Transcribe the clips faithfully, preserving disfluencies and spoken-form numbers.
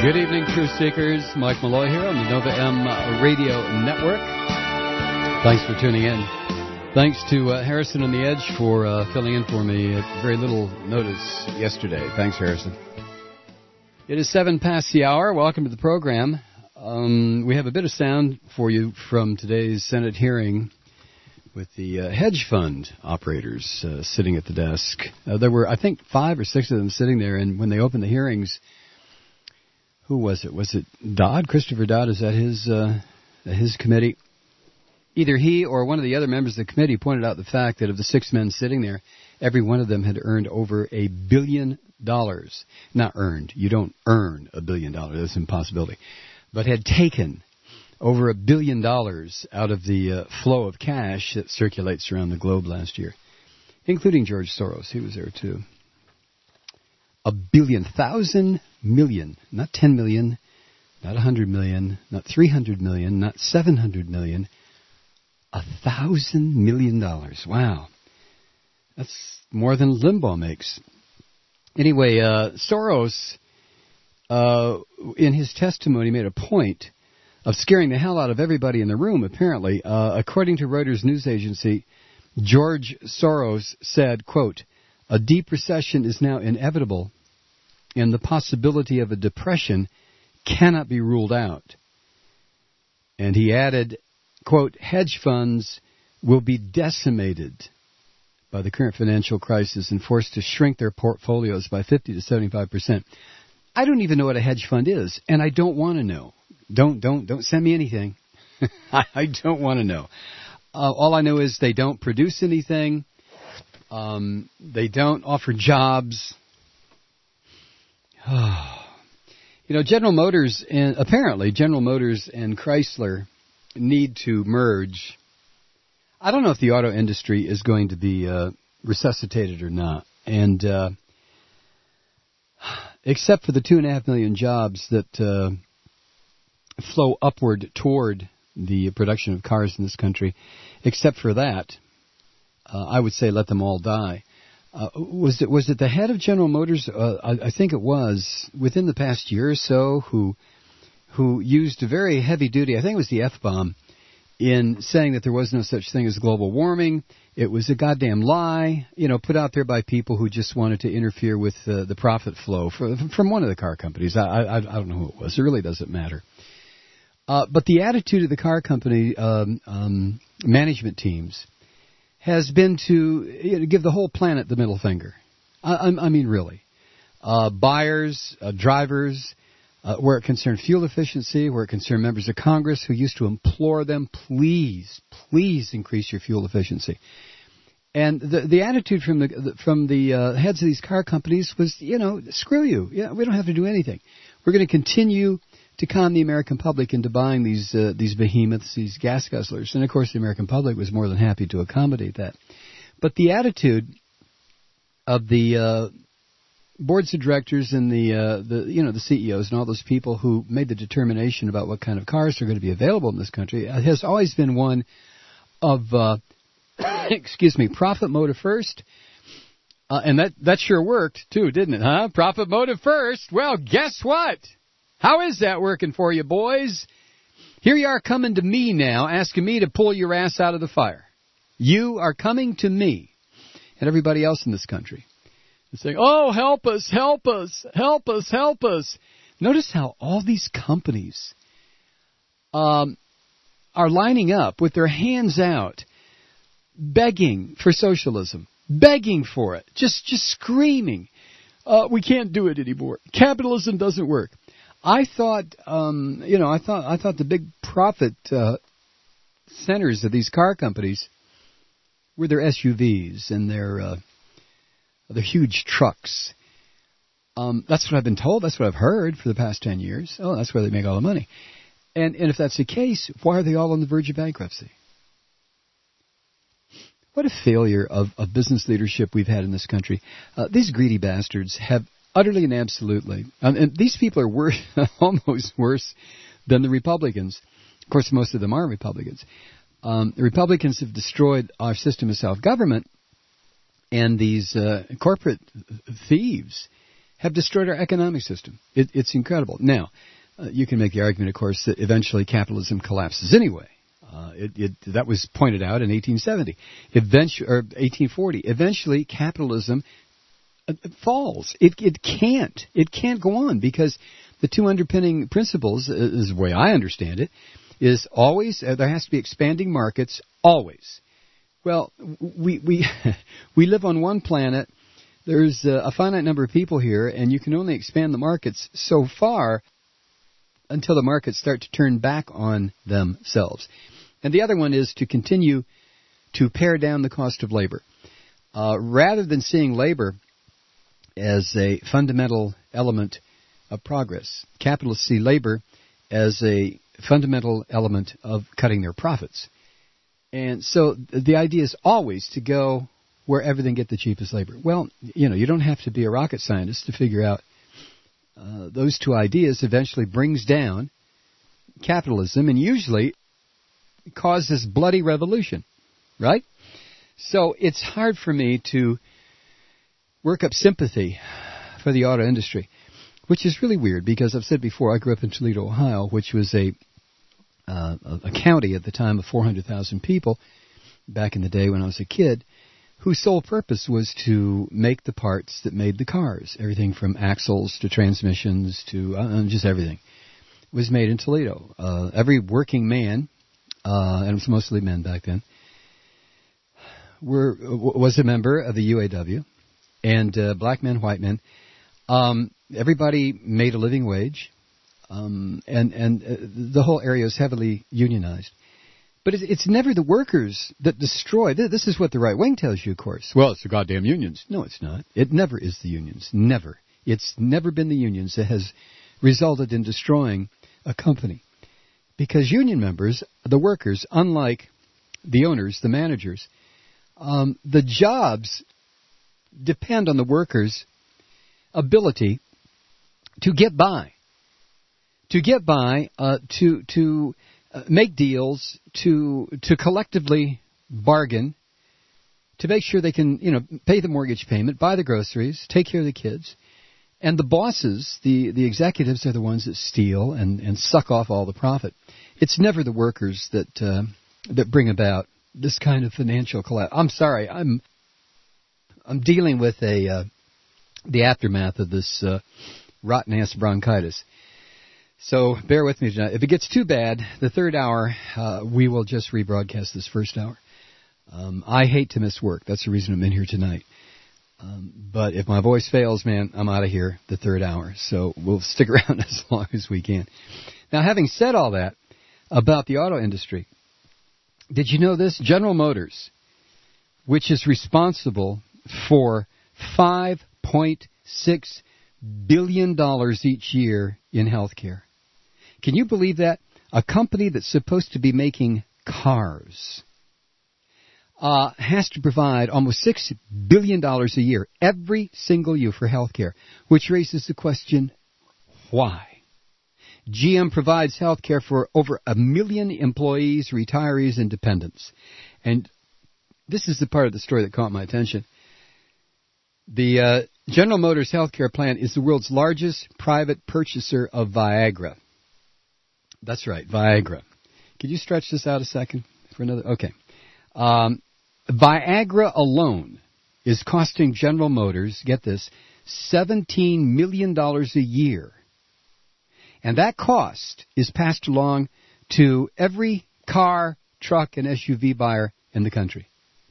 Good evening, Truth Seekers. Mike Malloy here on the Nova M Radio Network. Thanks for tuning in. Thanks to uh, Harrison on the Edge for uh, filling in for me at very little notice yesterday. Thanks, Harrison. It is seven past the hour. Welcome to the program. Um, we have a bit of sound for you from today's Senate hearing with the uh, hedge fund operators uh, sitting at the desk. Uh, there were, I think, five or six of them sitting there, and when they opened the hearings, who was it? Was it Dodd? Christopher Dodd? Is that his uh, his committee? Either he or one of the other members of the committee pointed out the fact that of the six men sitting there, every one of them had earned over a billion dollars. Not earned. You don't earn a billion dollars. That's an impossibility. But had taken over a billion dollars out of the uh, flow of cash that circulates around the globe last year, including George Soros. He was there, too. A billion, thousand million, not ten million, not a hundred million, not three hundred million, not seven hundred million, a thousand million dollars. Wow. That's more than Limbaugh makes. Anyway, uh, Soros, uh, in his testimony, made a point of scaring the hell out of everybody in the room, apparently. Uh, according to Reuters news agency, George Soros said, quote, "A deep recession is now inevitable, and the possibility of a depression cannot be ruled out." And he added, quote, "Hedge funds will be decimated by the current financial crisis and forced to shrink their portfolios by fifty to seventy-five percent. I don't even know what a hedge fund is, and I don't want to know. Don't, don't, don't send me anything. I, I don't want to know. Uh, all I know is they don't produce anything. Um, they don't offer jobs. You know, General Motors, and apparently General Motors and Chrysler need to merge. I don't know if the auto industry is going to be uh, resuscitated or not. And uh, except for the two and a half million jobs that uh, flow upward toward the production of cars in this country, except for that, Uh, I would say let them all die. Uh, was it was it the head of General Motors? Uh, I, I think it was within the past year or so who who used a very heavy duty. I think it was the F-bomb in saying that there was no such thing as global warming. It was a goddamn lie, you know, put out there by people who just wanted to interfere with uh, the profit flow for, from one of the car companies. I, I I don't know who it was. It really doesn't matter. Uh, but the attitude of the car company um, um, management teams has been to you know, give the whole planet the middle finger. I, I, I mean, really. Uh, buyers, uh, drivers, uh, where it concerned fuel efficiency, where it concerned members of Congress who used to implore them, please, please increase your fuel efficiency. And the the attitude from the from the uh, heads of these car companies was, you know, screw you. Yeah, we don't have to do anything. We're going to continue to con the American public into buying these uh, these behemoths, these gas guzzlers. And, of course, the American public was more than happy to accommodate that. But the attitude of the uh, boards of directors and the, uh, the you know, the C E Os and all those people who made the determination about what kind of cars are going to be available in this country has always been one of, uh, excuse me, profit motive first. Uh, and that, that sure worked, too, didn't it, huh? Profit motive first. Well, guess what? How is that working for you, boys? Here you are coming to me now, asking me to pull your ass out of the fire. You are coming to me and everybody else in this country and saying, oh, help us, help us, help us, help us. Notice how all these companies um, are lining up with their hands out, begging for socialism, begging for it, just, just screaming, uh, we can't do it anymore. Capitalism doesn't work. I thought, um, you know, I thought I thought the big profit uh, centers of these car companies were their S U Vs and their uh, their huge trucks. Um, that's what I've been told. That's what I've heard for the past ten years. Oh, that's where they make all the money. And and if that's the case, why are they all on the verge of bankruptcy? What a failure of, of business leadership we've had in this country. Uh, these greedy bastards have utterly and absolutely, um, and these people are worse, almost worse than the Republicans. Of course, most of them are Republicans. Um, the Republicans have destroyed our system of self-government, and these uh, corporate thieves have destroyed our economic system. It, it's incredible. Now, uh, you can make the argument, of course, that eventually capitalism collapses anyway. Uh, it, it, that was pointed out in eighteen seventy, eventually, or eighteen forty. Eventually, capitalism uh, falls. It, it can't. It can't go on because the two underpinning principles, uh, is the way I understand it, is always uh, there has to be expanding markets. Always. Well, we we we live on one planet. There's uh, a finite number of people here, and you can only expand the markets so far until the markets start to turn back on themselves. And the other one is to continue to pare down the cost of labor. Uh, rather than seeing labor as a fundamental element of progress, capitalists see labor as a fundamental element of cutting their profits. And so the idea is always to go wherever they can get the cheapest labor. Well, you know, you don't have to be a rocket scientist to figure out uh, those two ideas eventually brings down capitalism and usually causes bloody revolution, right? So it's hard for me to work up sympathy for the auto industry, which is really weird because I've said before I grew up in Toledo, Ohio, which was a uh, a county at the time of four hundred thousand people back in the day when I was a kid, whose sole purpose was to make the parts that made the cars. Everything from axles to transmissions to uh, just everything was made in Toledo. Uh, every working man, uh, and it was mostly men back then, were was a member of the U A W, and uh, black men, white men. Um, everybody made a living wage, um, and and uh, the whole area is heavily unionized. But it's, it's never the workers that destroy. This is what the right wing tells you, of course. Well, it's the goddamn unions. No, it's not. It never is the unions. Never. It's never been the unions that has resulted in destroying a company. Because union members, the workers, unlike the owners, the managers, um, the jobs depend on the workers' ability to get by. To get by, uh, to to uh, make deals, to to collectively bargain, to make sure they can, you know, pay the mortgage payment, buy the groceries, take care of the kids. And the bosses, the, the executives, are the ones that steal and, and suck off all the profit. It's never the workers that uh, that bring about this kind of financial collapse. I'm sorry, I'm I'm dealing with a uh, the aftermath of this uh, rotten ass bronchitis. So bear with me tonight. If it gets too bad, the third hour uh, we will just rebroadcast this first hour. Um, I hate to miss work. That's the reason I'm in here tonight. Um, but if my voice fails, man, I'm out of here the third hour. So we'll stick around as long as we can. Now, having said all that about the auto industry, did you know this? General Motors, which is responsible for five point six billion dollars each year in health care. Can you believe that? A company that's supposed to be making cars Uh, has to provide almost six billion dollars a year, every single year, for health care, which raises the question, why? G M provides health care for over a million employees, retirees, and dependents. And this is the part of the story that caught my attention. The uh, General Motors healthcare plan is the world's largest private purchaser of Viagra. That's right, Viagra. Could you stretch this out a second for another? Okay. Um, Viagra alone is costing General Motors, get this, seventeen million dollars a year. And that cost is passed along to every car, truck, and S U V buyer in the country.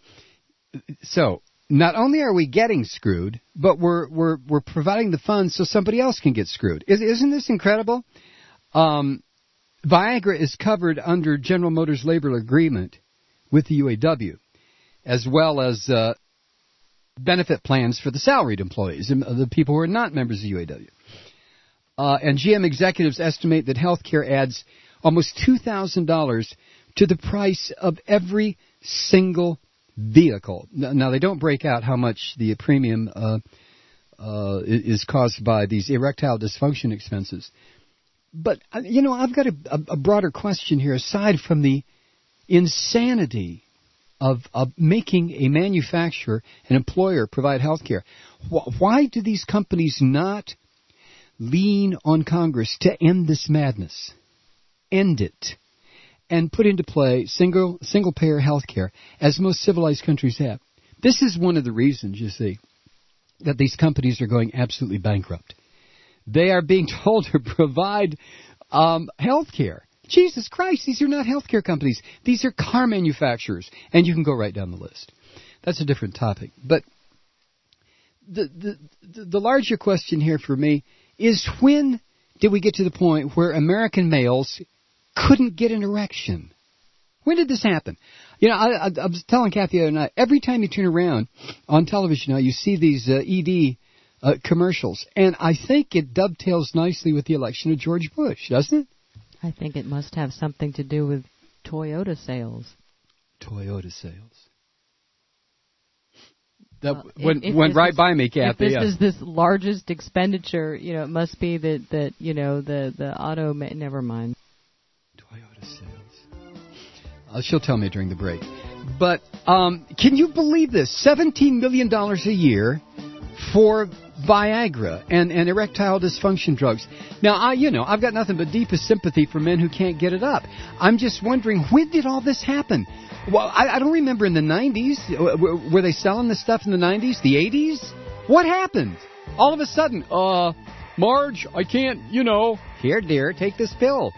So, not only are we getting screwed, but we're we're we're providing the funds so somebody else can get screwed. Isn't this incredible? Um, Viagra is covered under General Motors' labor agreement with the U A W, as well as uh, benefit plans for the salaried employees, the people who are not members of the U A W. Uh, and G M executives estimate that health care adds almost two thousand dollars to the price of every single vehicle. Now, they don't break out how much the premium uh, uh, is caused by these erectile dysfunction expenses. But, you know, I've got a, a broader question here, aside from the insanity of, of making a manufacturer, an employer, provide health care. Why do these companies not lean on Congress to end this madness? End it. And put into play single, single-payer health care, as most civilized countries have. This is one of the reasons, you see, that these companies are going absolutely bankrupt. They are being told to provide um, health care. Jesus Christ, these are not health care companies. These are car manufacturers. And you can go right down the list. That's a different topic. But the, the, the larger question here for me is, when did we get to the point where American males couldn't get an erection? When did this happen? You know, I, I, I was telling Kathy the other night, every time you turn around on television now, you see these uh, E D uh, commercials. And I think it dovetails nicely with the election of George Bush, doesn't it? I think it must have something to do with Toyota sales. Toyota sales. That well, went, if, if went right is, by me, Kathy. If this yeah. is this largest expenditure, you know, it must be that, that you know, the, the auto... Ma- never mind. Toyota sales. Uh, she'll tell me during the break. But um, can you believe this? seventeen million dollars a year for Viagra and, and erectile dysfunction drugs. Now, I, you know, I've got nothing but deepest sympathy for men who can't get it up. I'm just wondering, when did all this happen? Well, I, I don't remember in the nineties. Were, were they selling this stuff in the nineties, the eighties? What happened? All of a sudden, uh, Marge, I can't, you know. Here, dear, take this pill.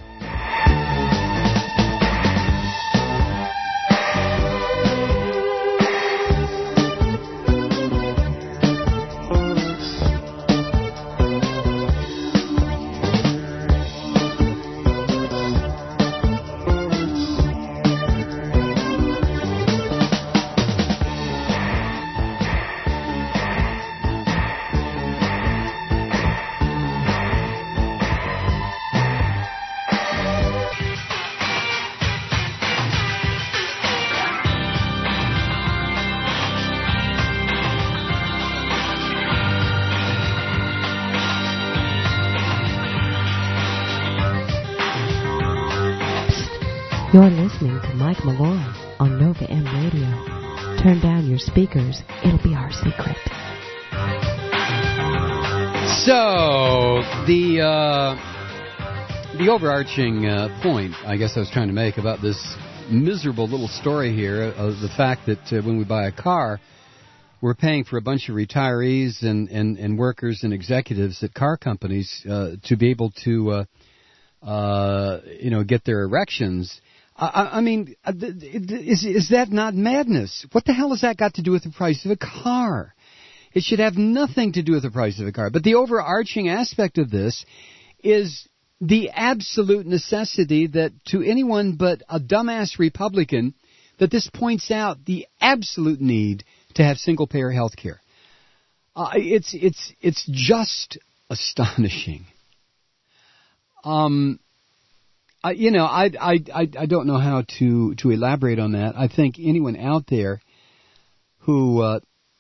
You're listening to Mike Malloy on Nova M Radio. Turn down your speakers. It'll be our secret. So, the uh, the overarching uh, point, I guess I was trying to make about this miserable little story here, of the fact that uh, when we buy a car, we're paying for a bunch of retirees and, and, and workers and executives at car companies uh, to be able to, uh, uh, you know, get their erections. I, I mean, is, is that not madness? What the hell has that got to do with the price of a car? It should have nothing to do with the price of a car. But the overarching aspect of this is the absolute necessity that to anyone but a dumbass Republican, that this points out the absolute need to have single-payer health care. Uh, it's, it's, it's just astonishing. Um... I, you know, I, I, I, I don't know how to, to elaborate on that. I think anyone out there who uh,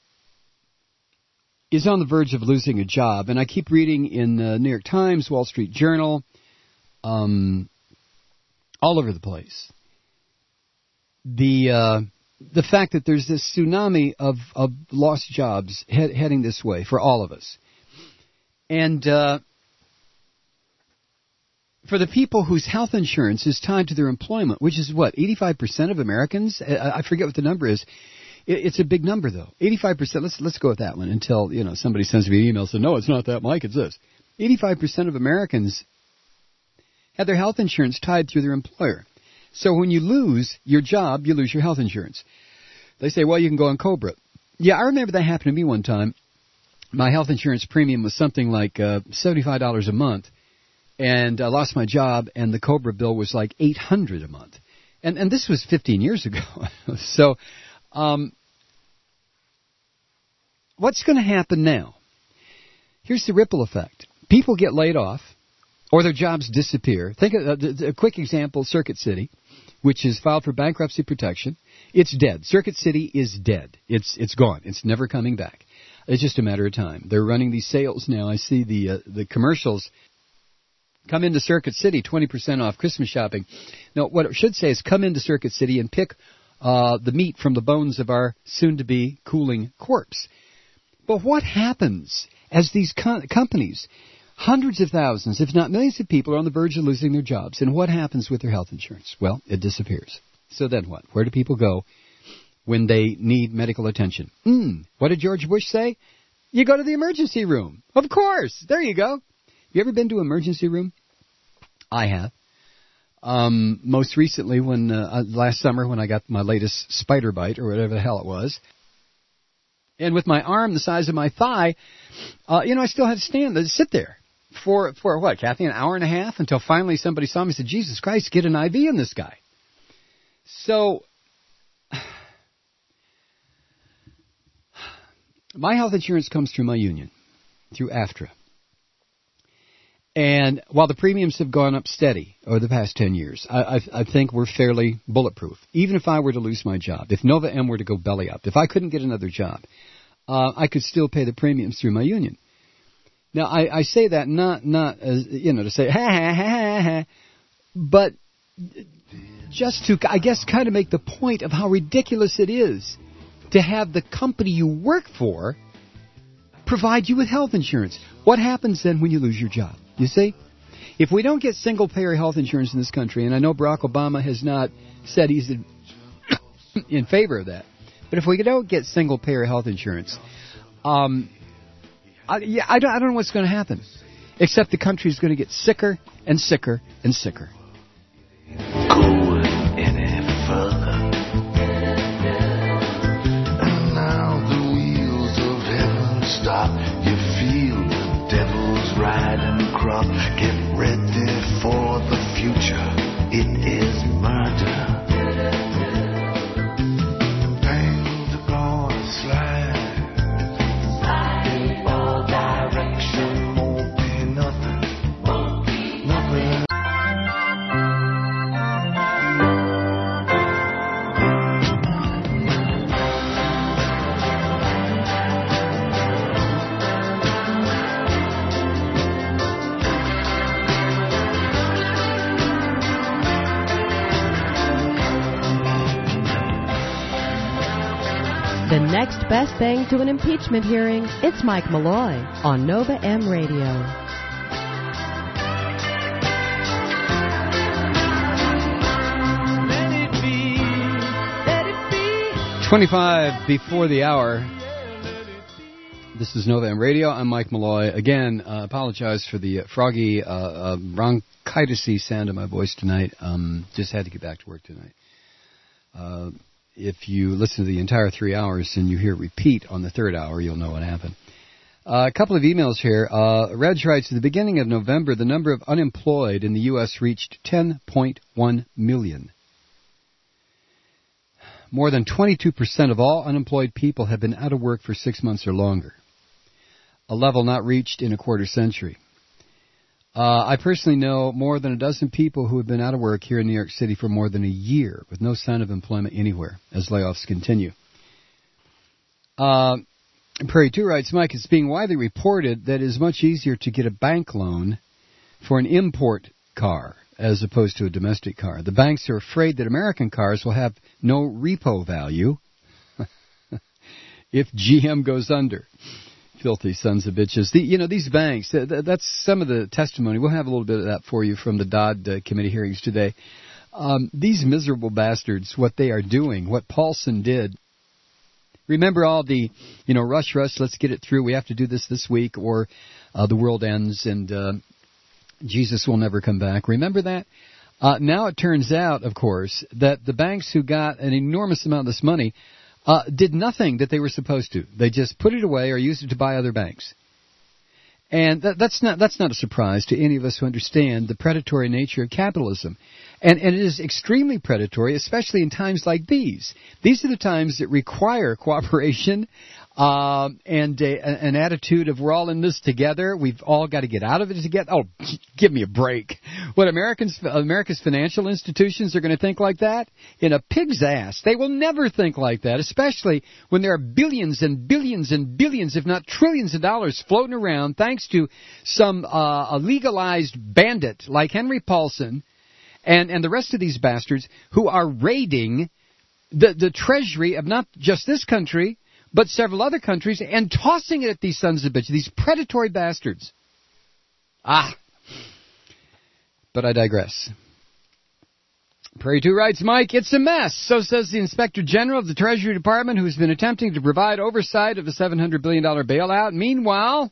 is on the verge of losing a job, and I keep reading in the New York Times, Wall Street Journal, um, all over the place, the uh, the fact that there's this tsunami of, of lost jobs head, heading this way for all of us. And uh for the people whose health insurance is tied to their employment, which is what, eighty-five percent of Americans? I forget what the number is. It's a big number, though. eighty-five percent. Let's let's go with that one until, you know, somebody sends me an email and says, no, it's not that, Mike, it's this. eighty-five percent of Americans have their health insurance tied through their employer. So when you lose your job, you lose your health insurance. They say, well, you can go on Cobra. Yeah, I remember that happened to me one time. My health insurance premium was something like uh, seventy-five dollars a month. And I lost my job, and the Cobra bill was like eight hundred dollars a month. And and this was fifteen years ago. So um, what's going to happen now? Here's the ripple effect. People get laid off, or their jobs disappear. Think of a, a quick example, Circuit City, which is filed for bankruptcy protection. It's dead. Circuit City is dead. It's it's gone. It's never coming back. It's just a matter of time. They're running these sales now. I see the uh, the commercials. Come into Circuit City, twenty percent off Christmas shopping. No, what it should say is come into Circuit City and pick uh, the meat from the bones of our soon-to-be cooling corpse. But what happens as these co- companies, hundreds of thousands, if not millions of people are on the verge of losing their jobs, and what happens with their health insurance? Well, it disappears. So then what? Where do people go when they need medical attention? Mm, what did George Bush say? You go to the emergency room. Of course. There you go. You ever been to an emergency room? I have. Um, most recently, when uh, last summer when I got my latest spider bite or whatever the hell it was, and with my arm the size of my thigh, uh, you know, I still had to stand there, sit there for for what, Kathy, an hour and a half until finally somebody saw me and said, "Jesus Christ, get an I V in this guy." So, my health insurance comes through my union, through AFTRA. And while the premiums have gone up steady over the past ten years, I, I, I think we're fairly bulletproof. Even if I were to lose my job, if Nova M were to go belly up, if I couldn't get another job, uh, I could still pay the premiums through my union. Now, I, I say that not, not as, you know, to say, ha, ha, ha, ha, ha, but just to, I guess, kind of make the point of how ridiculous it is to have the company you work for provide you with health insurance. What happens then when you lose your job? You see, if we don't get single-payer health insurance in this country, and I know Barack Obama has not said he's in, in favor of that, but if we don't get single-payer health insurance, um, I, yeah, I don't, I don't know what's going to happen, except the country is going to get sicker and sicker and sicker. Going any further, and now the wheels of heaven stop. You feel the devil's riding crop. Get ready for the future. It is murder. Paint gonna slide, slide in all direction. Won't be nothing, won't be nothing. The next best thing to an impeachment hearing, it's Mike Malloy on Nova M Radio. Let it be, let it be. twenty-five before the hour. This is Nova M Radio. I'm Mike Malloy. Again, uh, apologize for the uh, froggy, uh, uh, bronchitis-y sound of my voice tonight. Um, just had to get back to work tonight. Uh, if you listen to the entire three hours and you hear repeat on the third hour, you'll know what happened. Uh, a couple of emails here. Uh, Reg writes, at the beginning of November, the number of unemployed in the U S reached ten point one million. More than twenty-two percent of all unemployed people have been out of work for six months or longer, a level not reached in a quarter century. Uh, I personally know more than a dozen people who have been out of work here in New York City for more than a year with no sign of employment anywhere as layoffs continue. Uh, Prairie two writes, Mike, it's being widely reported that it is much easier to get a bank loan for an import car as opposed to a domestic car. The banks are afraid that American cars will have no repo value if G M goes under. Filthy sons of bitches. The, you know, these banks, th- th- that's some of the testimony. We'll have a little bit of that for you from the Dodd uh, committee hearings today. Um, these miserable bastards, what they are doing, what Paulson did. Remember all the, you know, rush, rush, let's get it through. We have to do this this week or uh, the world ends and uh, Jesus will never come back. Remember that? Uh, now it turns out, of course, that the banks who got an enormous amount of this money Uh, did nothing that they were supposed to. They just put it away or used it to buy other banks. And that, that's not that's not a surprise to any of us who understand the predatory nature of capitalism. And, and it is extremely predatory, especially in times like these. These are the times that require cooperation um, and a, an attitude of we're all in this together. We've all got to get out of it together. Oh, give me a break. What Americans, America's financial institutions are going to think like that? In a pig's ass. They will never think like that, especially when there are billions and billions and billions, if not trillions of dollars floating around thanks to some uh, a legalized bandit like Henry Paulson and, and the rest of these bastards who are raiding the, the treasury of not just this country, but several other countries, and tossing it at these sons of bitches, these predatory bastards. Ah. But I digress. Prairie two writes, Mike, it's a mess. So says the Inspector General of the Treasury Department, who's been attempting to provide oversight of the seven hundred billion dollars bailout. Meanwhile,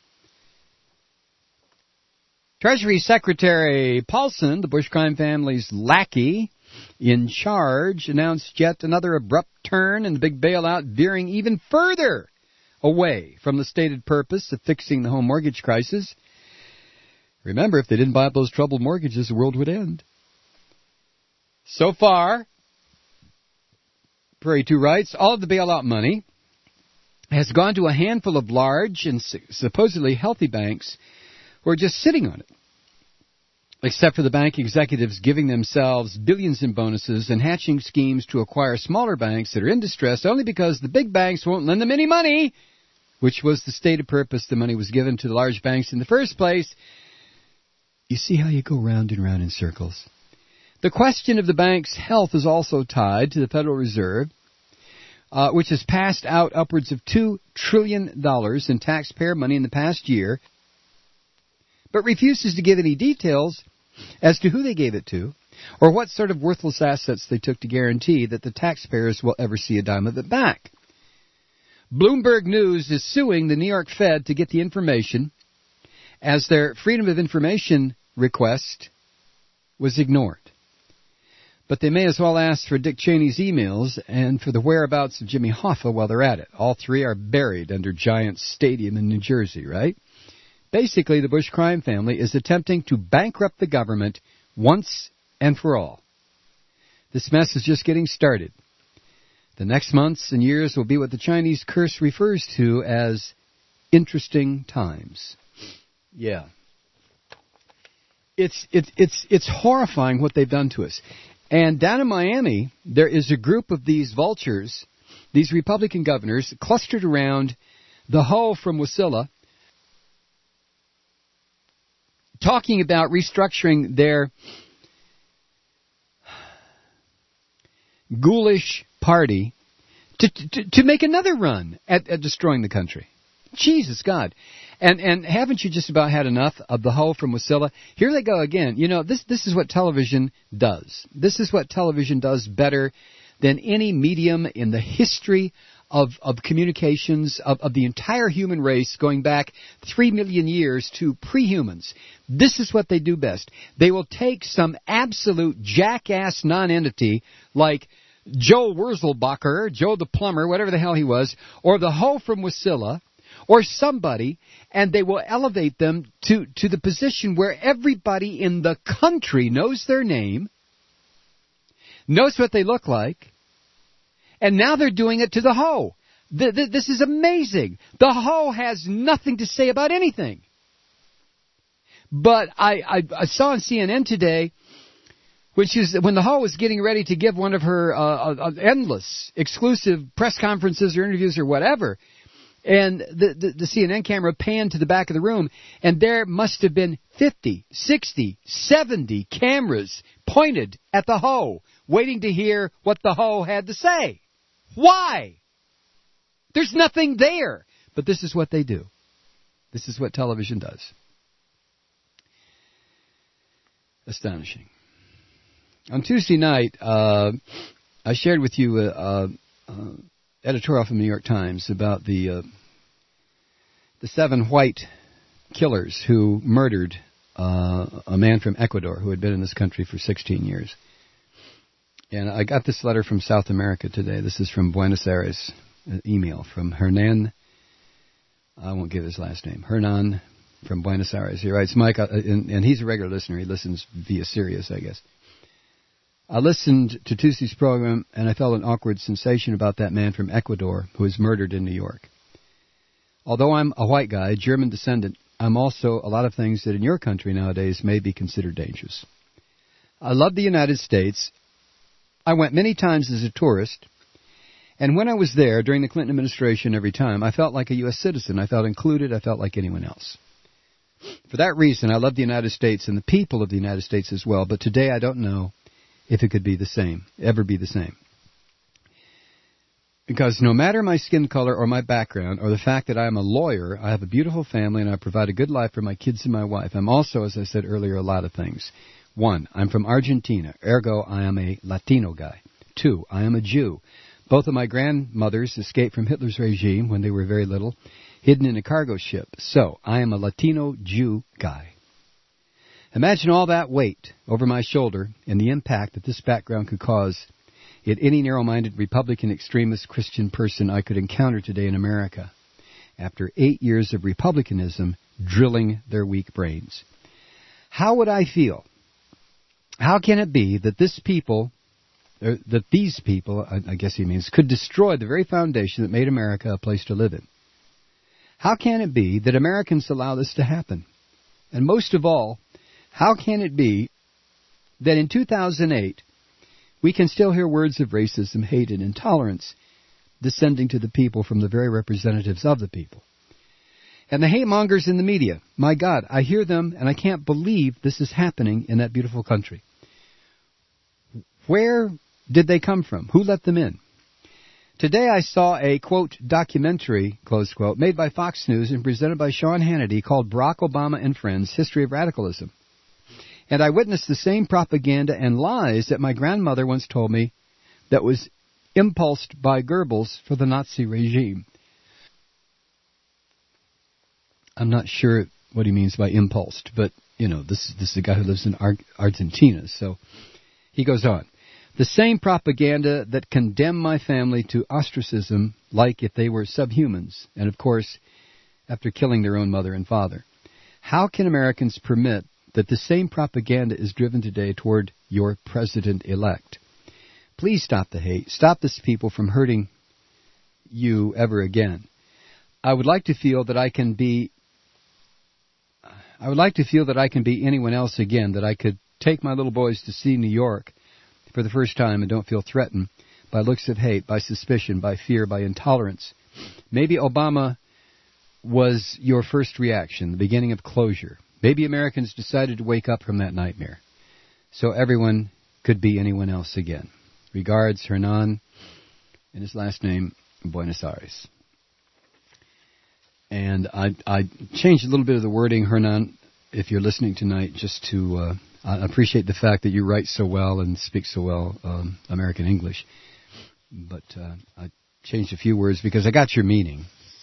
Treasury Secretary Paulson, the Bush crime family's lackey in charge, announced yet another abrupt turn in the big bailout, veering even further away from the stated purpose of fixing the home mortgage crisis. Remember, if they didn't buy up those troubled mortgages, the world would end. So far, Prairie two writes, all of the bailout money has gone to a handful of large and supposedly healthy banks who are just sitting on it, except for the bank executives giving themselves billions in bonuses and hatching schemes to acquire smaller banks that are in distress only because the big banks won't lend them any money, which was the stated purpose the money was given to the large banks in the first place. You see how you go round and round in circles? The question of the bank's health is also tied to the Federal Reserve, uh, which has passed out upwards of two trillion dollars in taxpayer money in the past year, but refuses to give any details as to who they gave it to or what sort of worthless assets they took to guarantee that the taxpayers will ever see a dime of it back. Bloomberg News is suing the New York Fed to get the information, as their Freedom of Information request was ignored. But they may as well ask for Dick Cheney's emails and for the whereabouts of Jimmy Hoffa while they're at it. All three are buried under Giant Stadium in New Jersey, right? Basically, the Bush crime family is attempting to bankrupt the government once and for all. This mess is just getting started. The next months and years will be what the Chinese curse refers to as interesting times. Yeah. It's it's it's it's horrifying what they've done to us. And down in Miami, there is a group of these vultures, these Republican governors, clustered around the Ho from Wasilla, talking about restructuring their ghoulish party to, to, to make another run at, at destroying the country. Jesus God. And and haven't you just about had enough of the Ho from Wasilla? Here they go again. You know, this this is what television does. This is what television does better than any medium in the history of, of communications of, of the entire human race going back three million years to pre-humans. This is what they do best. They will take some absolute jackass non-entity like Joe Wurzelbacher, Joe the plumber, whatever the hell he was, or the Ho from Wasilla, or somebody, and they will elevate them to, to the position where everybody in the country knows their name, knows what they look like, and now they're doing it to the Ho. The, the, this is amazing. The Ho has nothing to say about anything. But I, I, I saw on C N N today, which is when the Ho was getting ready to give one of her uh, uh, endless exclusive press conferences or interviews or whatever, and the, the, the C N N camera panned to the back of the room, and there must have been fifty, sixty, seventy cameras pointed at the Ho, waiting to hear what the Ho had to say. Why? There's nothing there. But this is what they do. This is what television does. Astonishing. On Tuesday night, uh, I shared with you a, a, a editorial from the New York Times about the uh, the seven white killers who murdered uh, a man from Ecuador who had been in this country for sixteen years. And I got this letter from South America today. This is from Buenos Aires, an email from Hernan. I won't give his last name. Hernan from Buenos Aires. He writes, Mike, uh, and, and he's a regular listener. He listens via Sirius, I guess. I listened to Tuesday's program, and I felt an awkward sensation about that man from Ecuador who was murdered in New York. Although I'm a white guy, German descendant, I'm also a lot of things that in your country nowadays may be considered dangerous. I love the United States. I went many times as a tourist, and when I was there during the Clinton administration every time, I felt like a U S citizen. I felt included. I felt like anyone else. For that reason, I love the United States and the people of the United States as well, but today I don't know if it could be the same, ever be the same. Because no matter my skin color or my background or the fact that I am a lawyer, I have a beautiful family and I provide a good life for my kids and my wife. I'm also, as I said earlier, a lot of things. One, I'm from Argentina, ergo I am a Latino guy. Two, I am a Jew. Both of my grandmothers escaped from Hitler's regime when they were very little, hidden in a cargo ship. So, I am a Latino Jew guy. Imagine all that weight over my shoulder and the impact that this background could cause in any narrow-minded Republican extremist Christian person I could encounter today in America after eight years of Republicanism drilling their weak brains. How would I feel? How can it be that this people, or that these people, I, I guess he means, could destroy the very foundation that made America a place to live in? How can it be that Americans allow this to happen? And most of all, how can it be that in two thousand eight, we can still hear words of racism, hate, and intolerance descending to the people from the very representatives of the people? And the hate mongers in the media, my God, I hear them and I can't believe this is happening in that beautiful country. Where did they come from? Who let them in? Today I saw a, quote, documentary, close quote, made by Fox News and presented by Sean Hannity called Barack Obama and Friends, History of Radicalism. And I witnessed the same propaganda and lies that my grandmother once told me that was impulsed by Goebbels for the Nazi regime. I'm not sure what he means by impulsed, but, you know, this, this is a guy who lives in Ar- Argentina. So he goes on. The same propaganda that condemned my family to ostracism like if they were subhumans, and of course, after killing their own mother and father. How can Americans permit that the same propaganda is driven today toward your president-elect? Please stop the hate. Stop this people from hurting you ever again. I would like to feel that I can be I would like to feel that I can be anyone else again, that I could take my little boys to see New York for the first time and don't feel threatened by looks of hate, by suspicion, by fear, by intolerance. Maybe Obama was your first reaction, the beginning of closure. Maybe Americans decided to wake up from that nightmare so everyone could be anyone else again. Regards, Hernan, and his last name, Buenos Aires. And I, I changed a little bit of the wording, Hernan, if you're listening tonight, just to uh, I appreciate the fact that you write so well and speak so well um, American English. But uh, I changed a few words because I got your meaning.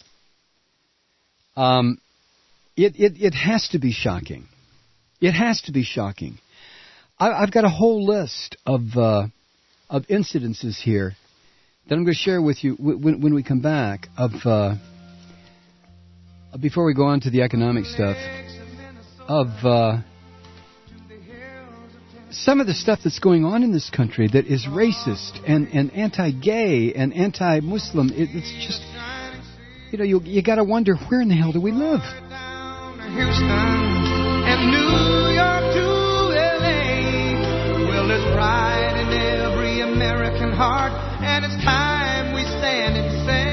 Um, it, it, it has to be shocking. It has to be shocking. I, I've got a whole list of uh, of incidences here that I'm going to share with you when, when we come back of... Uh, Before we go on to the economic stuff, of uh, some of the stuff that's going on in this country that is racist and, and anti-gay and anti-Muslim, it, it's just, you know, you you got to wonder, where in the hell do we live? Houston and New York to L A. Well, there's pride in every American heart, and it's time we stand and say.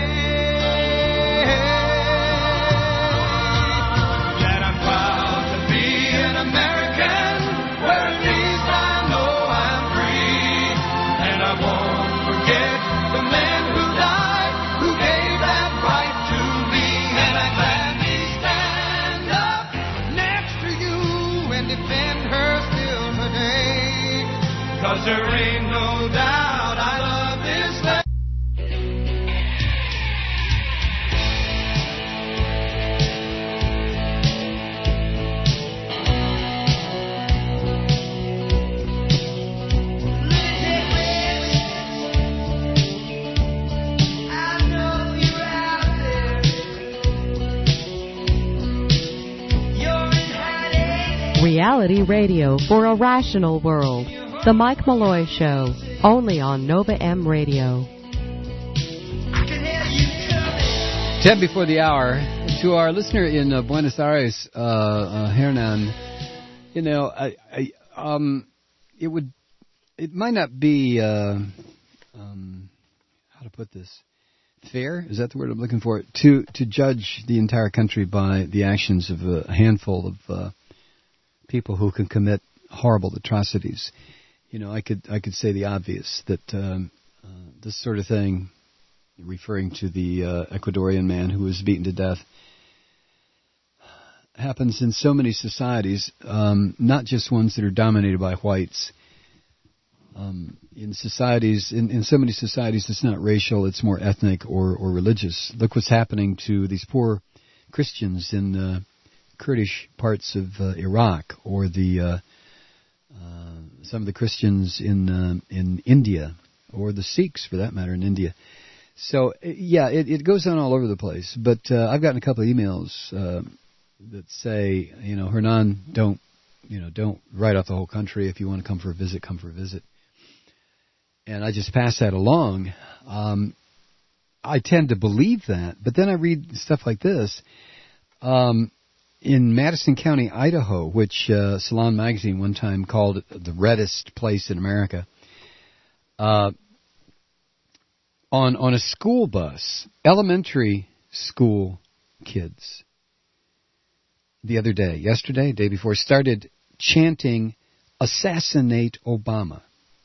There ain't no doubt I love this land. I know you're out there. You're in hiding. Reality radio for a rational world. The Mike Malloy Show, only on Nova M Radio. Ten before the hour. To our listener in uh, Buenos Aires, uh, uh, Hernan, you know, I, I, um, it would, it might not be, uh, um, how to put this, fair? Is that the word I'm looking for? To to judge the entire country by the actions of a handful of uh, people who can commit horrible atrocities. You know, I could I could say the obvious, that um, uh, this sort of thing referring to the uh, Ecuadorian man who was beaten to death, happens in so many societies, um, not just ones that are dominated by whites. Um, in societies, in, in so many societies, it's not racial, it's more ethnic or, or religious. Look what's happening to these poor Christians in the Kurdish parts of uh, Iraq, or the uh, uh, some of the Christians in uh, in India, or the Sikhs, for that matter, in India. So, yeah, it, it goes on all over the place. But uh, I've gotten a couple of emails uh, that say, you know, Hernan, don't, you know, don't write off the whole country. If you want to come for a visit, come for a visit. And I just pass that along. Um, I tend to believe that, but then I read stuff like this. Um, in Madison County, Idaho, which uh, Salon Magazine one time called the reddest place in America, uh, on on a school bus, elementary school kids, the other day, yesterday, day before, started chanting, "Assassinate Obama."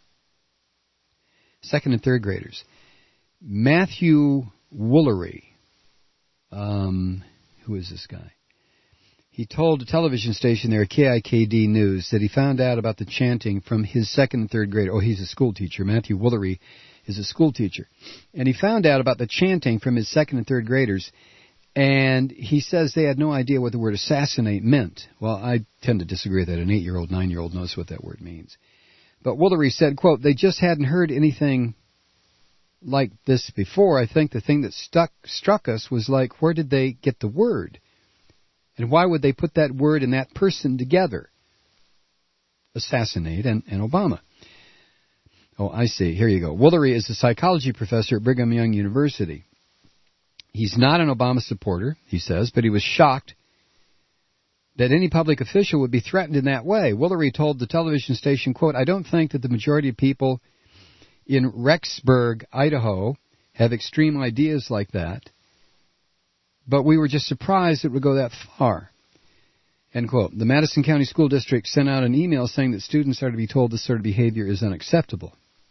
Second and third graders. Matthew Woolery, um, who is this guy? He told a television station there, K I K D News, that he found out about the chanting from his second and third grade. Oh, he's a school teacher. Matthew Woolery is a school teacher. And he found out about the chanting from his second and third graders, and he says they had no idea what the word assassinate meant. Well, I tend to disagree with that. An eight-year-old, nine-year-old knows what that word means. But Woolery said, quote, they just hadn't heard anything like this before. I think the thing that stuck struck us was like, where did they get the word? And why would they put that word and that person together? Assassinate and, and Obama. Oh, I see. Here you go. Woolery is a psychology professor at Brigham Young University. He's not an Obama supporter, he says, but he was shocked that any public official would be threatened in that way. Woolery told the television station, quote, I don't think that the majority of people in Rexburg, Idaho, have extreme ideas like that, but we were just surprised it would go that far. End quote. The Madison County School District sent out an email saying that students are to be told this sort of behavior is unacceptable.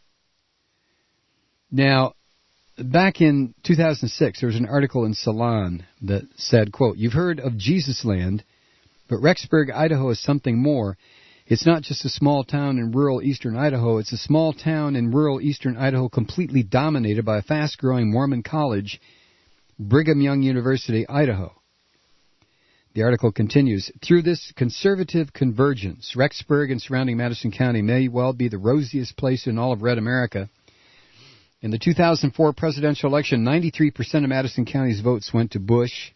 Now, back in two thousand six, there was an article in Salon that said, quote, you've heard of Jesus Land, but Rexburg, Idaho is something more. It's not just a small town in rural eastern Idaho. It's a small town in rural eastern Idaho completely dominated by a fast-growing Mormon college, Brigham Young University, Idaho. The article continues, through this conservative convergence, Rexburg and surrounding Madison County may well be the rosiest place in all of red America. In the two thousand four presidential election, ninety-three percent of Madison County's votes went to Bush.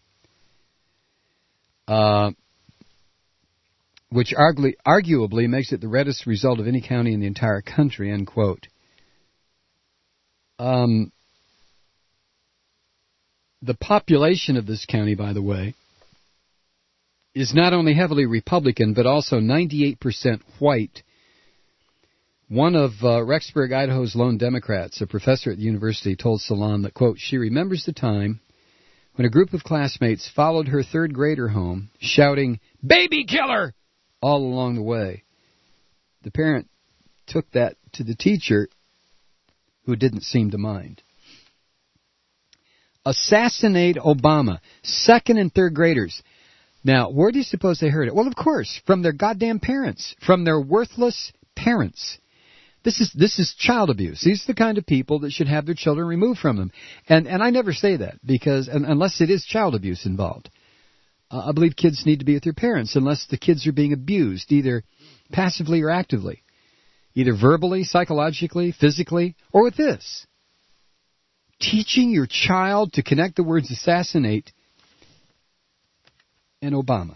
Uh... which arguably, arguably makes it the reddest result of any county in the entire country, end quote. Um, the population of this county, by the way, is not only heavily Republican, but also ninety-eight percent white. One of uh, Rexburg, Idaho's lone Democrats, a professor at the university, told Salon that, quote, she remembers the time when a group of classmates followed her third grader home, shouting, baby killer! All along the way. The parent took that to the teacher, who didn't seem to mind. Assassinate Obama. Second and third graders. Now, where do you suppose they heard it? Well, of course, from their goddamn parents. From their worthless parents. This is this is child abuse. These are the kind of people that should have their children removed from them. And and I never say that, because and, unless it is child abuse involved. Uh, I believe kids need to be with their parents unless the kids are being abused, either passively or actively, either verbally, psychologically, physically, or with this. Teaching your child to connect the words assassinate and Obama.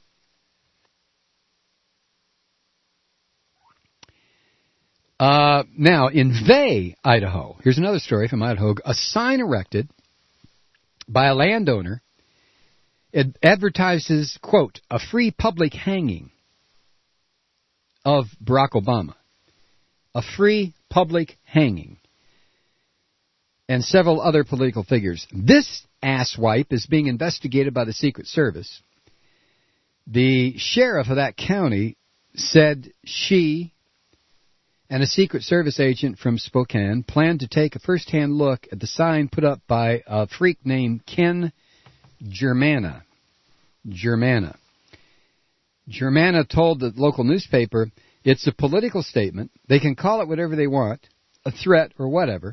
Uh, now, in Vay, Idaho, here's another story from Idaho. A sign erected by a landowner it advertises, quote, a free public hanging of Barack Obama. A free public hanging. And several other political figures. This asswipe is being investigated by the Secret Service. The sheriff of that county said she and a Secret Service agent from Spokane planned to take a first-hand look at the sign put up by a freak named Ken Germana. Germana. Germana told the local newspaper, it's a political statement. They can call it whatever they want, a threat or whatever.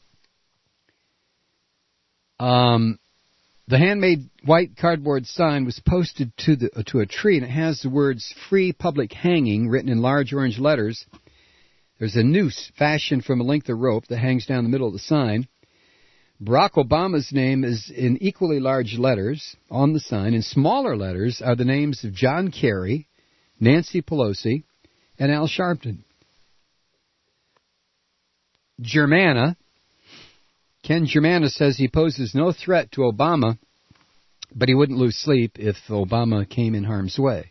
Um, the handmade white cardboard sign was posted to the uh, to a tree, and it has the words "Free Public Hanging" written in large orange letters. There's a noose fashioned from a length of rope that hangs down the middle of the sign. Barack Obama's name is in equally large letters on the sign. In smaller letters are the names of John Kerry, Nancy Pelosi, and Al Sharpton. Germana, Ken Germana says he poses no threat to Obama, but he wouldn't lose sleep if Obama came in harm's way.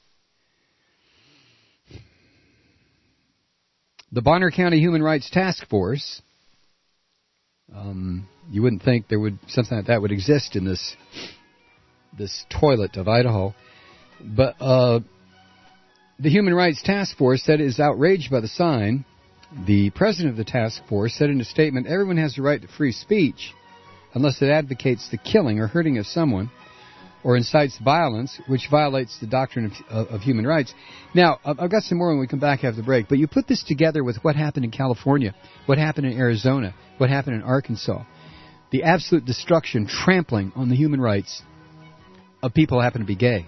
The Bonner County Human Rights Task Force, um, you wouldn't think there would something like that would exist in this this toilet of Idaho, but uh, the Human Rights Task Force said it is outraged by the sign. The president of the task force said in a statement, everyone has the right to free speech unless it advocates the killing or hurting of someone or incites violence, which violates the doctrine of, of, of human rights. Now, I've got some more when we come back after the break, but you put this together with what happened in California, what happened in Arizona, what happened in Arkansas, the absolute destruction, trampling on the human rights of people who happen to be gay.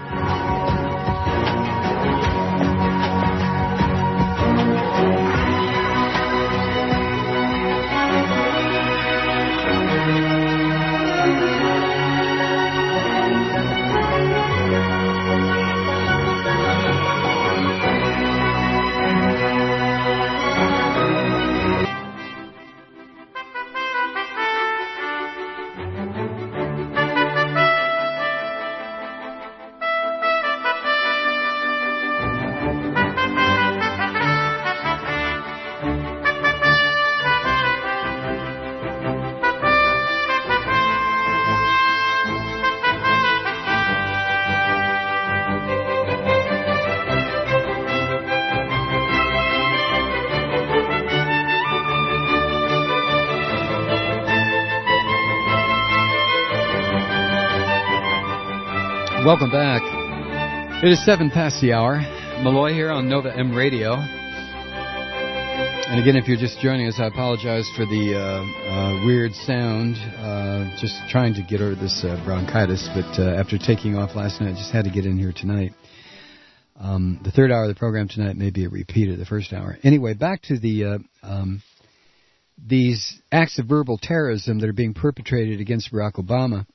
Welcome back. It is seven past the hour. Malloy here on Nova M Radio. And again, if you're just joining us, I apologize for the uh, uh, weird sound. Uh, just trying to get over this uh, bronchitis, but uh, after taking off last night, I just had to get in here tonight. Um, the third hour of the program tonight may be a repeat of the first hour. Anyway, back to the uh, um, these acts of verbal terrorism that are being perpetrated against Barack Obama.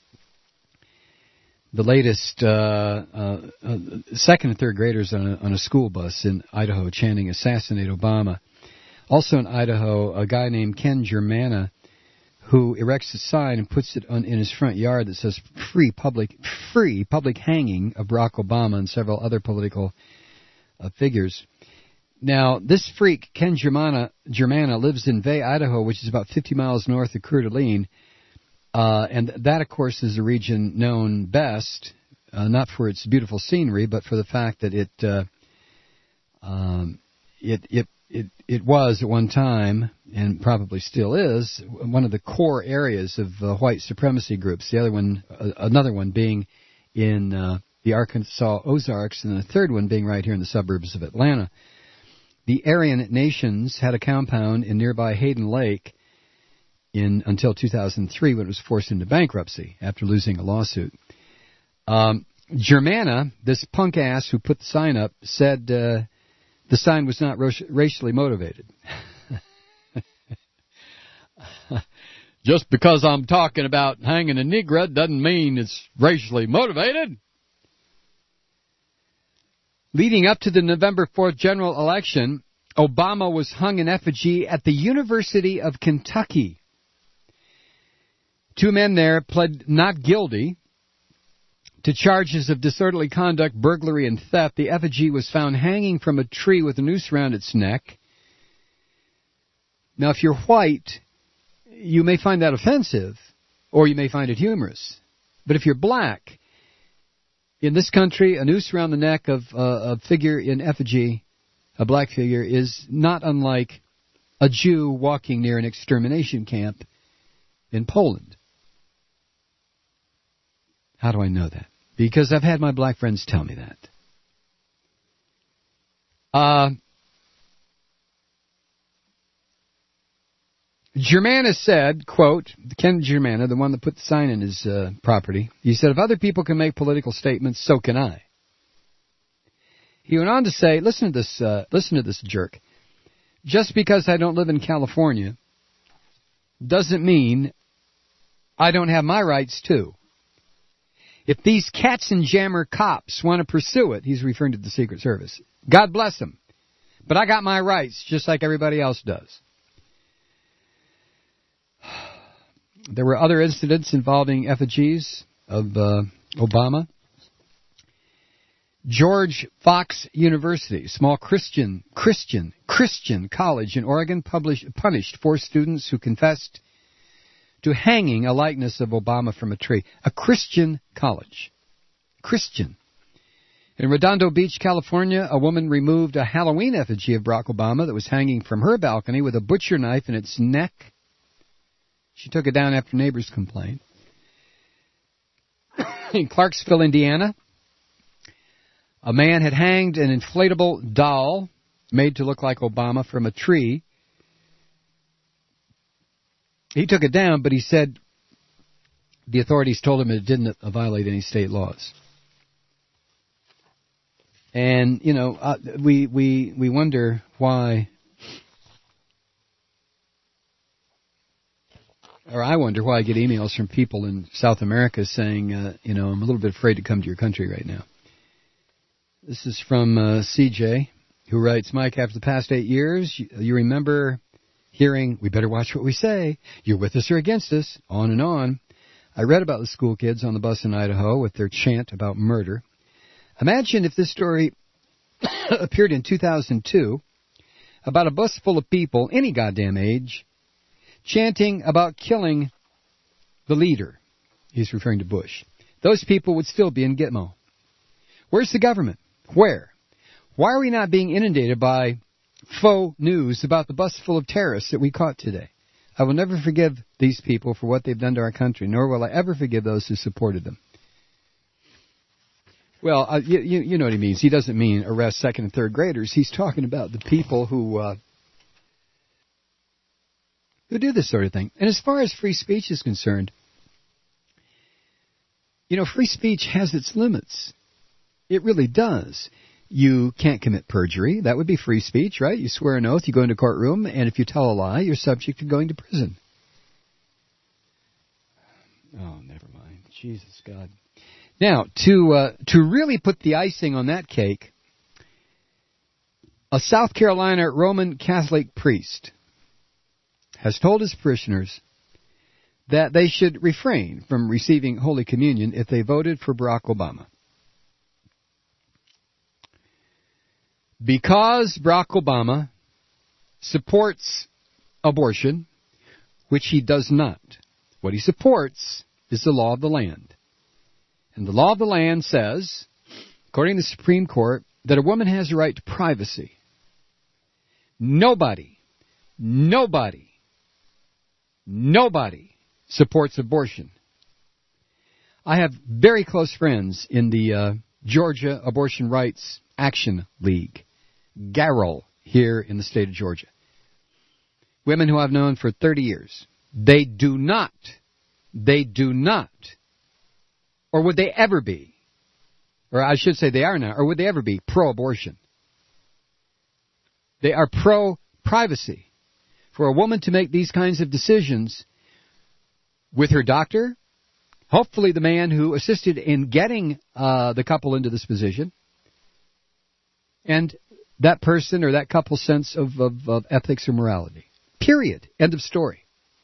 The latest uh, uh, uh, second and third graders on a, on a school bus in Idaho chanting "Assassinate Obama." Also in Idaho, a guy named Ken Germana, who erects a sign and puts it on, in his front yard that says "Free public, free public hanging of Barack Obama" and several other political uh, figures. Now, this freak, Ken Germana, Germana, lives in Vay, Idaho, which is about fifty miles north of Coeur d'Alene. Uh, and that, of course, is a region known best, uh, not for its beautiful scenery, but for the fact that it, uh, um, it, it, it, it was at one time, and probably still is, one of the core areas of uh, white supremacy groups. The other one, uh, another one being in uh, the Arkansas Ozarks, and the third one being right here in the suburbs of Atlanta. The Aryan Nations had a compound in nearby Hayden Lake in until two thousand three, when it was forced into bankruptcy after losing a lawsuit. Um, Germana, this punk ass who put the sign up, said uh, the sign was not ro- racially motivated. Just because I'm talking about hanging a Negro doesn't mean it's racially motivated. Leading up to the November fourth general election, Obama was hung in effigy at the University of Kentucky. Two men there pled not guilty to charges of disorderly conduct, burglary, and theft. The effigy was found hanging from a tree with a noose around its neck. Now, if you're white, you may find that offensive, or you may find it humorous. But if you're black, in this country, a noose around the neck of uh, a figure in effigy a black figure, is not unlike a Jew walking near an extermination camp in Poland. How do I know that? Because I've had my black friends tell me that. Uh, Germana said, quote, Ken Germana, the one that put the sign in his uh, property, he said, if other people can make political statements, so can I. He went on to say, listen to this, uh, listen to this jerk. Just because I don't live in California doesn't mean I don't have my rights too. If these Katzenjammer cops want to pursue it, he's referring to the Secret Service, God bless them. But I got my rights just like everybody else does. There were other incidents involving effigies of uh, Obama. George Fox University, small Christian, Christian, Christian college in Oregon, published, punished four students who confessed to hanging a likeness of Obama from a tree. A Christian college. Christian. In Redondo Beach, California, a woman removed a Halloween effigy of Barack Obama that was hanging from her balcony with a butcher knife in its neck. She took it down after neighbors complained. In Clarksville, Indiana, a man had hanged an inflatable doll made to look like Obama from a tree. He took it down, but he said the authorities told him it didn't violate any state laws. And, you know, uh, we, we, we wonder why, or I wonder why I get emails from people in South America saying, uh, you know, I'm a little bit afraid to come to your country right now. This is from uh, C J, who writes, Mike, after the past eight years, you, you remember hearing, we better watch what we say, you're with us or against us, on and on. I read about the school kids on the bus in Idaho with their chant about murder. Imagine if this story appeared in two thousand two about a bus full of people, any goddamn age, chanting about killing the leader. He's referring to Bush. Those people would still be in Gitmo. Where's the government? Where? Why are we not being inundated by faux news about the bus full of terrorists that we caught today? I will never forgive these people for what they've done to our country, nor will I ever forgive those who supported them. Well, uh, you, you know what he means. He doesn't mean arrest second and third graders. He's talking about the people who uh, who do this sort of thing. And as far as free speech is concerned, you know, free speech has its limits. It really does. You can't commit perjury. That would be free speech, right? You swear an oath, you go into a courtroom, and if you tell a lie, you're subject to going to prison. Oh, never mind. Jesus, God. Now, to uh, to really put the icing on that cake, a South Carolina Roman Catholic priest has told his parishioners that they should refrain from receiving Holy Communion if they voted for Barack Obama. Because Barack Obama supports abortion, which he does not. What he supports is the law of the land. And the law of the land says, according to the Supreme Court, that a woman has a right to privacy. Nobody, nobody, nobody supports abortion. I have very close friends in the uh, Georgia Abortion Rights Action League, Garrel, here in the state of Georgia. Women who I've known for thirty years. They do not, they do not, or would they ever be, or I should say they are now, or would they ever be pro-abortion? They are pro-privacy. For a woman to make these kinds of decisions with her doctor, hopefully the man who assisted in getting uh, the couple into this position, and that person or that couple's sense of, of, of ethics or morality. Period. End of story.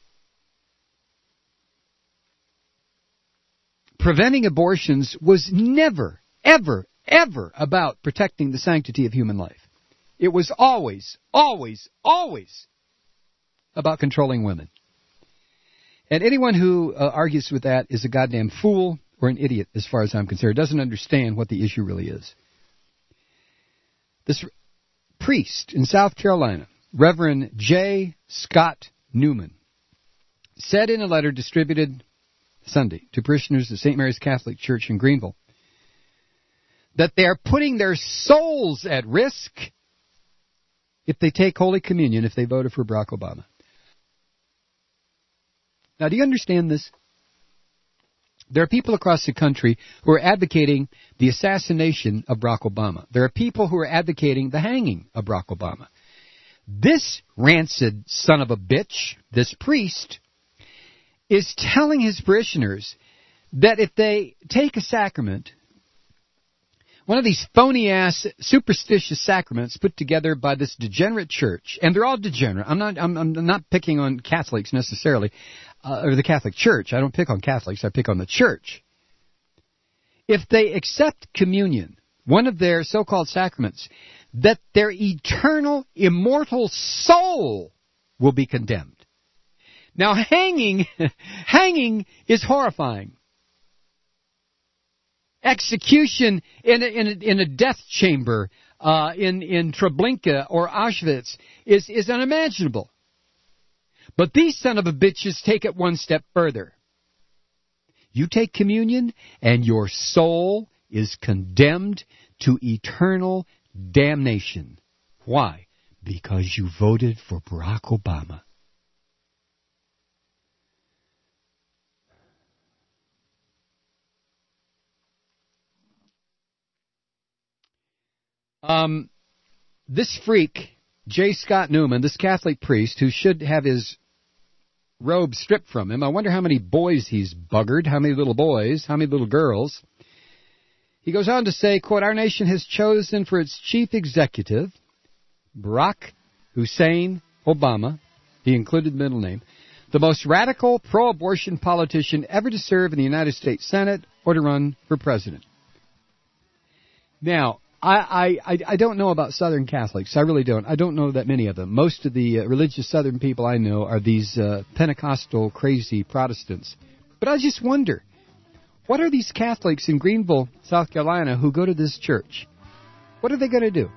Preventing abortions was never, ever, ever about protecting the sanctity of human life. It was always, always, always about controlling women. And anyone who uh, argues with that is a goddamn fool or an idiot as far as I'm concerned. Doesn't understand what the issue really is. This priest in South Carolina, Reverend J. Scott Newman, said in a letter distributed Sunday to parishioners of Saint Mary's Catholic Church in Greenville that they are putting their souls at risk if they take Holy Communion if they voted for Barack Obama. Now, do you understand this? There are people across the country who are advocating the assassination of Barack Obama. There are people who are advocating the hanging of Barack Obama. This rancid son of a bitch, this priest, is telling his parishioners that if they take a sacrament, one of these phony-ass, superstitious sacraments put together by this degenerate church, and they're all degenerate. I'm not, I'm, I'm not picking on Catholics necessarily, uh, or the Catholic Church. I don't pick on Catholics. I pick on the church. If they accept communion, one of their so-called sacraments, that their eternal, immortal soul will be condemned. Now, hanging, hanging is horrifying. Execution in a, in a, in a death chamber uh, in in Treblinka or Auschwitz is is unimaginable. But these son of a bitches take it one step further. You take communion, and your soul is condemned to eternal damnation. Why? Because you voted for Barack Obama. Um, this freak, J. Scott Newman, this Catholic priest who should have his robe stripped from him, I wonder how many boys he's buggered, how many little boys, how many little girls. He goes on to say, quote, our nation has chosen for its chief executive, Barack Hussein Obama, he included the middle name, the most radical pro-abortion politician ever to serve in the United States Senate or to run for president. Now, I, I, I don't know about Southern Catholics. I really don't. I don't know that many of them. Most of the uh, religious Southern people I know are these uh, Pentecostal crazy Protestants. But I just wonder, what are these Catholics in Greenville, South Carolina, who go to this church? What are they going to do?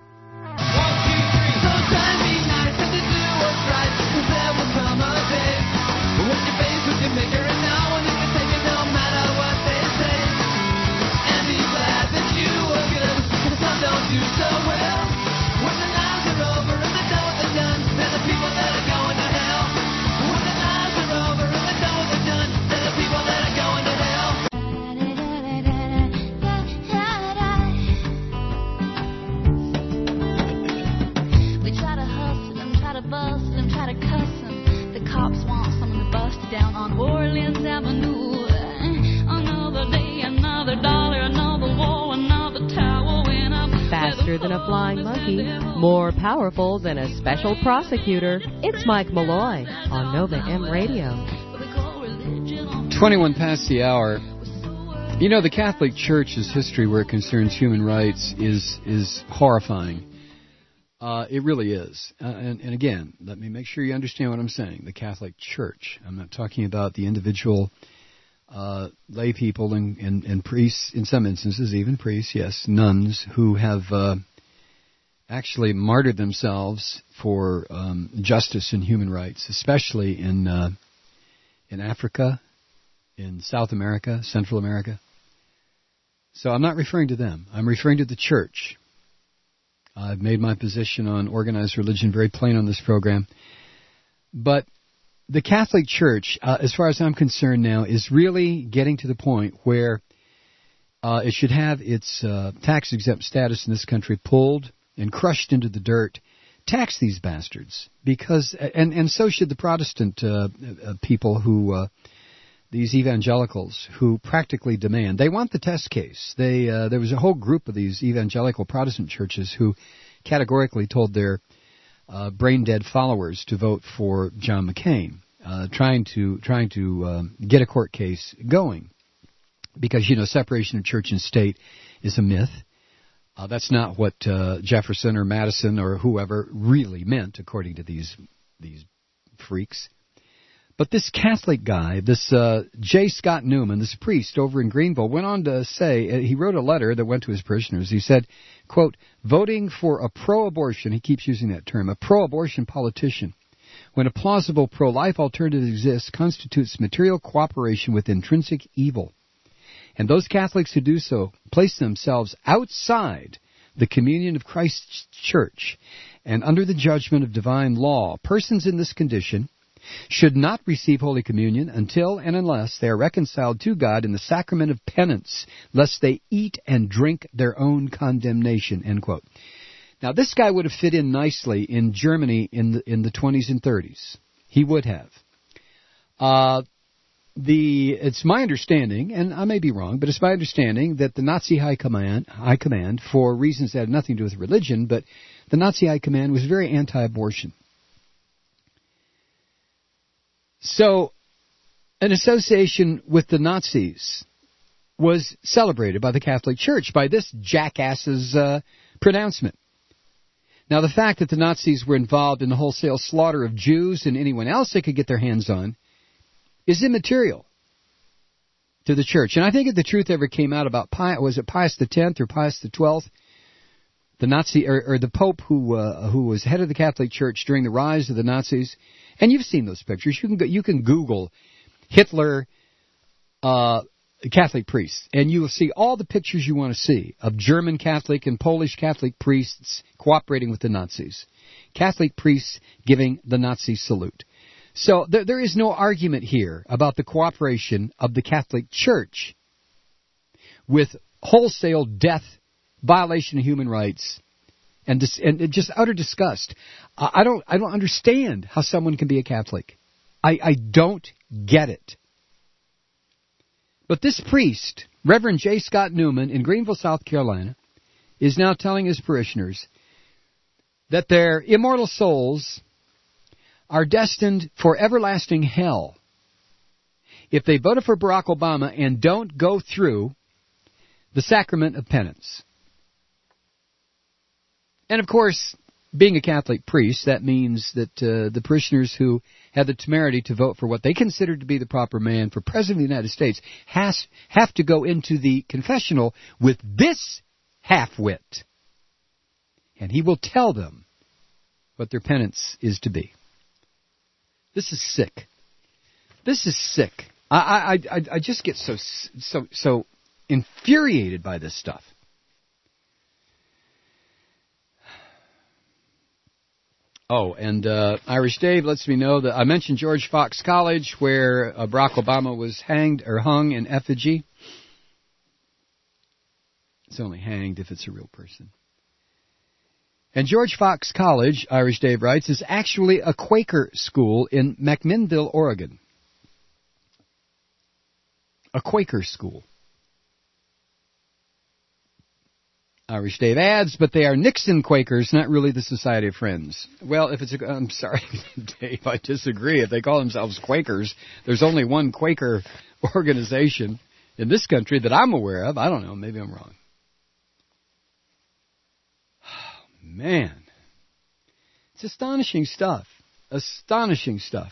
Down on Orleans Avenue. Another day, another dollar, another war, another tower went up. Faster than a flying monkey, more powerful than a special prosecutor. It's Mike Malloy on Nova M Radio. twenty-one past the hour. You know, the Catholic Church's history where it concerns human rights is is horrifying. Uh, it really is. Uh, and, and again, let me make sure you understand what I'm saying. The Catholic Church. I'm not talking about the individual uh, lay people and, and, and priests, in some instances, even priests, yes, nuns, who have uh, actually martyred themselves for um, justice and human rights, especially in uh, in Africa, in South America, Central America. So I'm not referring to them. I'm referring to the Church. I've made my position on organized religion very plain on this program. But the Catholic Church, uh, as far as I'm concerned now, is really getting to the point where uh, it should have its uh, tax-exempt status in this country pulled and crushed into the dirt. Tax these bastards. because And, and so should the Protestant uh, uh, people who... Uh, these evangelicals who practically demand, they want the test case. They uh, there was a whole group of these evangelical Protestant churches who categorically told their uh, brain-dead followers to vote for John McCain, uh, trying to trying to um, get a court case going. Because, you know, separation of church and state is a myth. Uh, that's not what uh, Jefferson or Madison or whoever really meant, according to these these freaks. But this Catholic guy, this uh, J. Scott Newman, this priest over in Greenville, went on to say, uh, he wrote a letter that went to his parishioners. He said, quote, voting for a pro-abortion, he keeps using that term, a pro-abortion politician, when a plausible pro-life alternative exists, constitutes material cooperation with intrinsic evil. And those Catholics who do so place themselves outside the communion of Christ's church and under the judgment of divine law. Persons in this condition should not receive Holy Communion until and unless they are reconciled to God in the sacrament of penance, lest they eat and drink their own condemnation, end quote. Now, this guy would have fit in nicely in Germany in the in the twenties and thirties. He would have. Uh, the it's my understanding, and I may be wrong, but it's my understanding that the Nazi High Command, High Command, for reasons that had nothing to do with religion, but the Nazi High Command was very anti-abortion. So, an association with the Nazis was celebrated by the Catholic Church by this jackass's uh, pronouncement. Now, the fact that the Nazis were involved in the wholesale slaughter of Jews and anyone else they could get their hands on is immaterial to the Church. And I think if the truth ever came out about, Pius, was it Pius the tenth or Pius the twelfth, the Nazi or, or the Pope who uh, who was head of the Catholic Church during the rise of the Nazis. And you've seen those pictures. You can go, you can Google Hitler uh, Catholic priests, and you will see all the pictures you want to see of German Catholic and Polish Catholic priests cooperating with the Nazis. Catholic priests giving the Nazi salute. So there, there is no argument here about the cooperation of the Catholic Church with wholesale death, violation of human rights, and, dis- and just utter disgust. I don't I don't understand how someone can be a Catholic. I, I don't get it. But this priest, Reverend J. Scott Newman in Greenville, South Carolina, is now telling his parishioners that their immortal souls are destined for everlasting hell if they voted for Barack Obama and don't go through the sacrament of penance. And of course, being a Catholic priest, that means that uh, the parishioners who have the temerity to vote for what they consider to be the proper man for President of the United States has have to go into the confessional with this half-wit. And he will tell them what their penance is to be. This is sick. This is sick. I I I, I just get so so so infuriated by this stuff. Oh, and uh, Irish Dave lets me know that I mentioned George Fox College, where uh, Barack Obama was hanged or hung in effigy. It's only hanged if it's a real person. And George Fox College, Irish Dave writes, is actually a Quaker school in McMinnville, Oregon. A Quaker school. Irish Dave adds, but they are Nixon Quakers, not really the Society of Friends. Well, if it's a, I'm sorry, Dave, I disagree. If they call themselves Quakers, there's only one Quaker organization in this country that I'm aware of. I don't know, maybe I'm wrong. Oh, man. It's astonishing stuff. Astonishing stuff.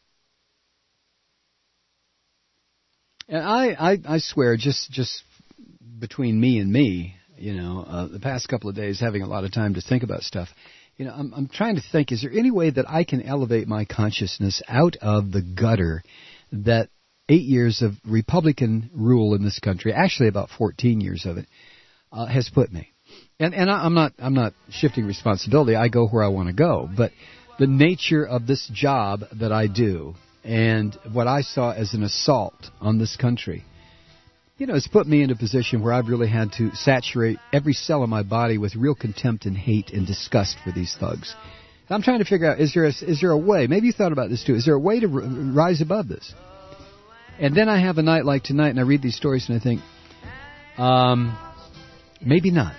And I, I, I swear, just, just between me and me, you know, uh, the past couple of days, having a lot of time to think about stuff, you know, I'm, I'm trying to think, is there any way that I can elevate my consciousness out of the gutter that eight years of Republican rule in this country, actually about fourteen years of it, uh, has put me? And, and I, I'm not, I'm not shifting responsibility. I go where I want to go. But the nature of this job that I do and what I saw as an assault on this country, you know, it's put me in a position where I've really had to saturate every cell of my body with real contempt and hate and disgust for these thugs. And I'm trying to figure out, is there a, is there a way, maybe you thought about this too, is there a way to r- rise above this? And then I have a night like tonight and I read these stories and I think, um, maybe not.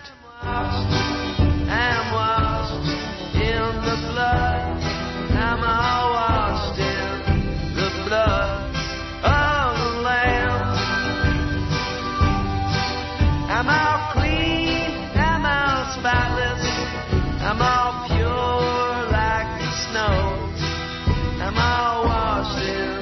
I'm all pure like the snow. I'm all washed in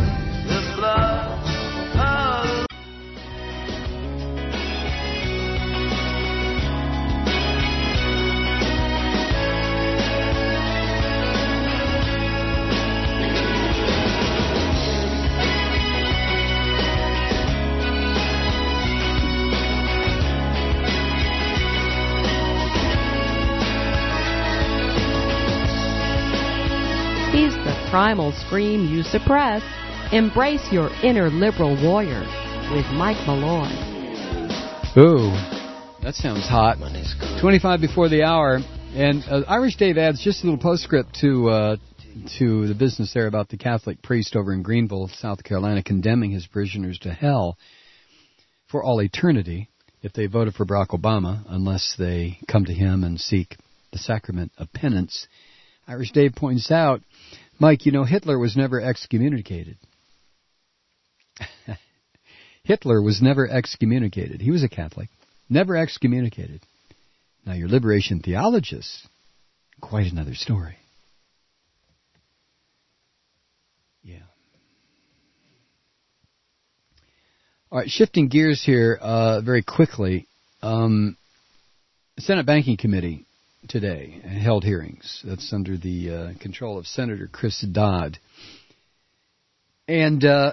primal scream you suppress. Embrace your inner liberal warrior with Mike Malloy. Ooh, that sounds hot. twenty-five before the hour. And uh, Irish Dave adds just a little postscript to uh, to the business there about the Catholic priest over in Greenville, South Carolina, condemning his parishioners to hell for all eternity if they voted for Barack Obama, unless they come to him and seek the sacrament of penance. Irish Dave points out, Mike, you know, Hitler was never excommunicated. Hitler was never excommunicated. He was a Catholic. Never excommunicated. Now, your liberation theologists, quite another story. Yeah. All right, shifting gears here uh, very quickly. Um, the Senate Banking Committee today held hearings. That's under the uh, control of Senator Chris Dodd. And uh,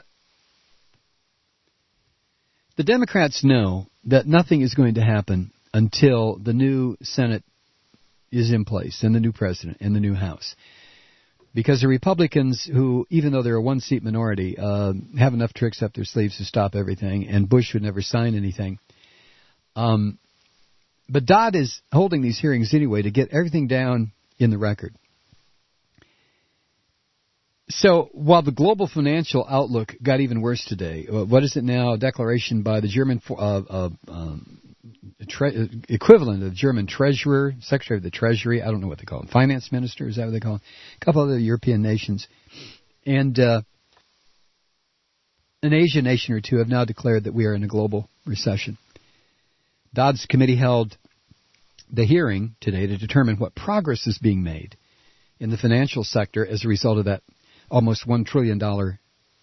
the Democrats know that nothing is going to happen until the new Senate is in place and the new president and the new House. Because the Republicans, who, even though they're a one-seat minority, uh, have enough tricks up their sleeves to stop everything, and Bush would never sign anything. Um, but Dodd is holding these hearings anyway to get everything down in the record. So while the global financial outlook got even worse today, what is it now? A declaration by the German uh, uh, um, tre- equivalent of the German treasurer, secretary of the treasury, I don't know what they call him, finance minister, is that what they call him? A couple other European nations. And uh, an Asian nation or two have now declared that we are in a global recession. Dodd's committee held the hearing today to determine what progress is being made in the financial sector as a result of that almost one trillion dollars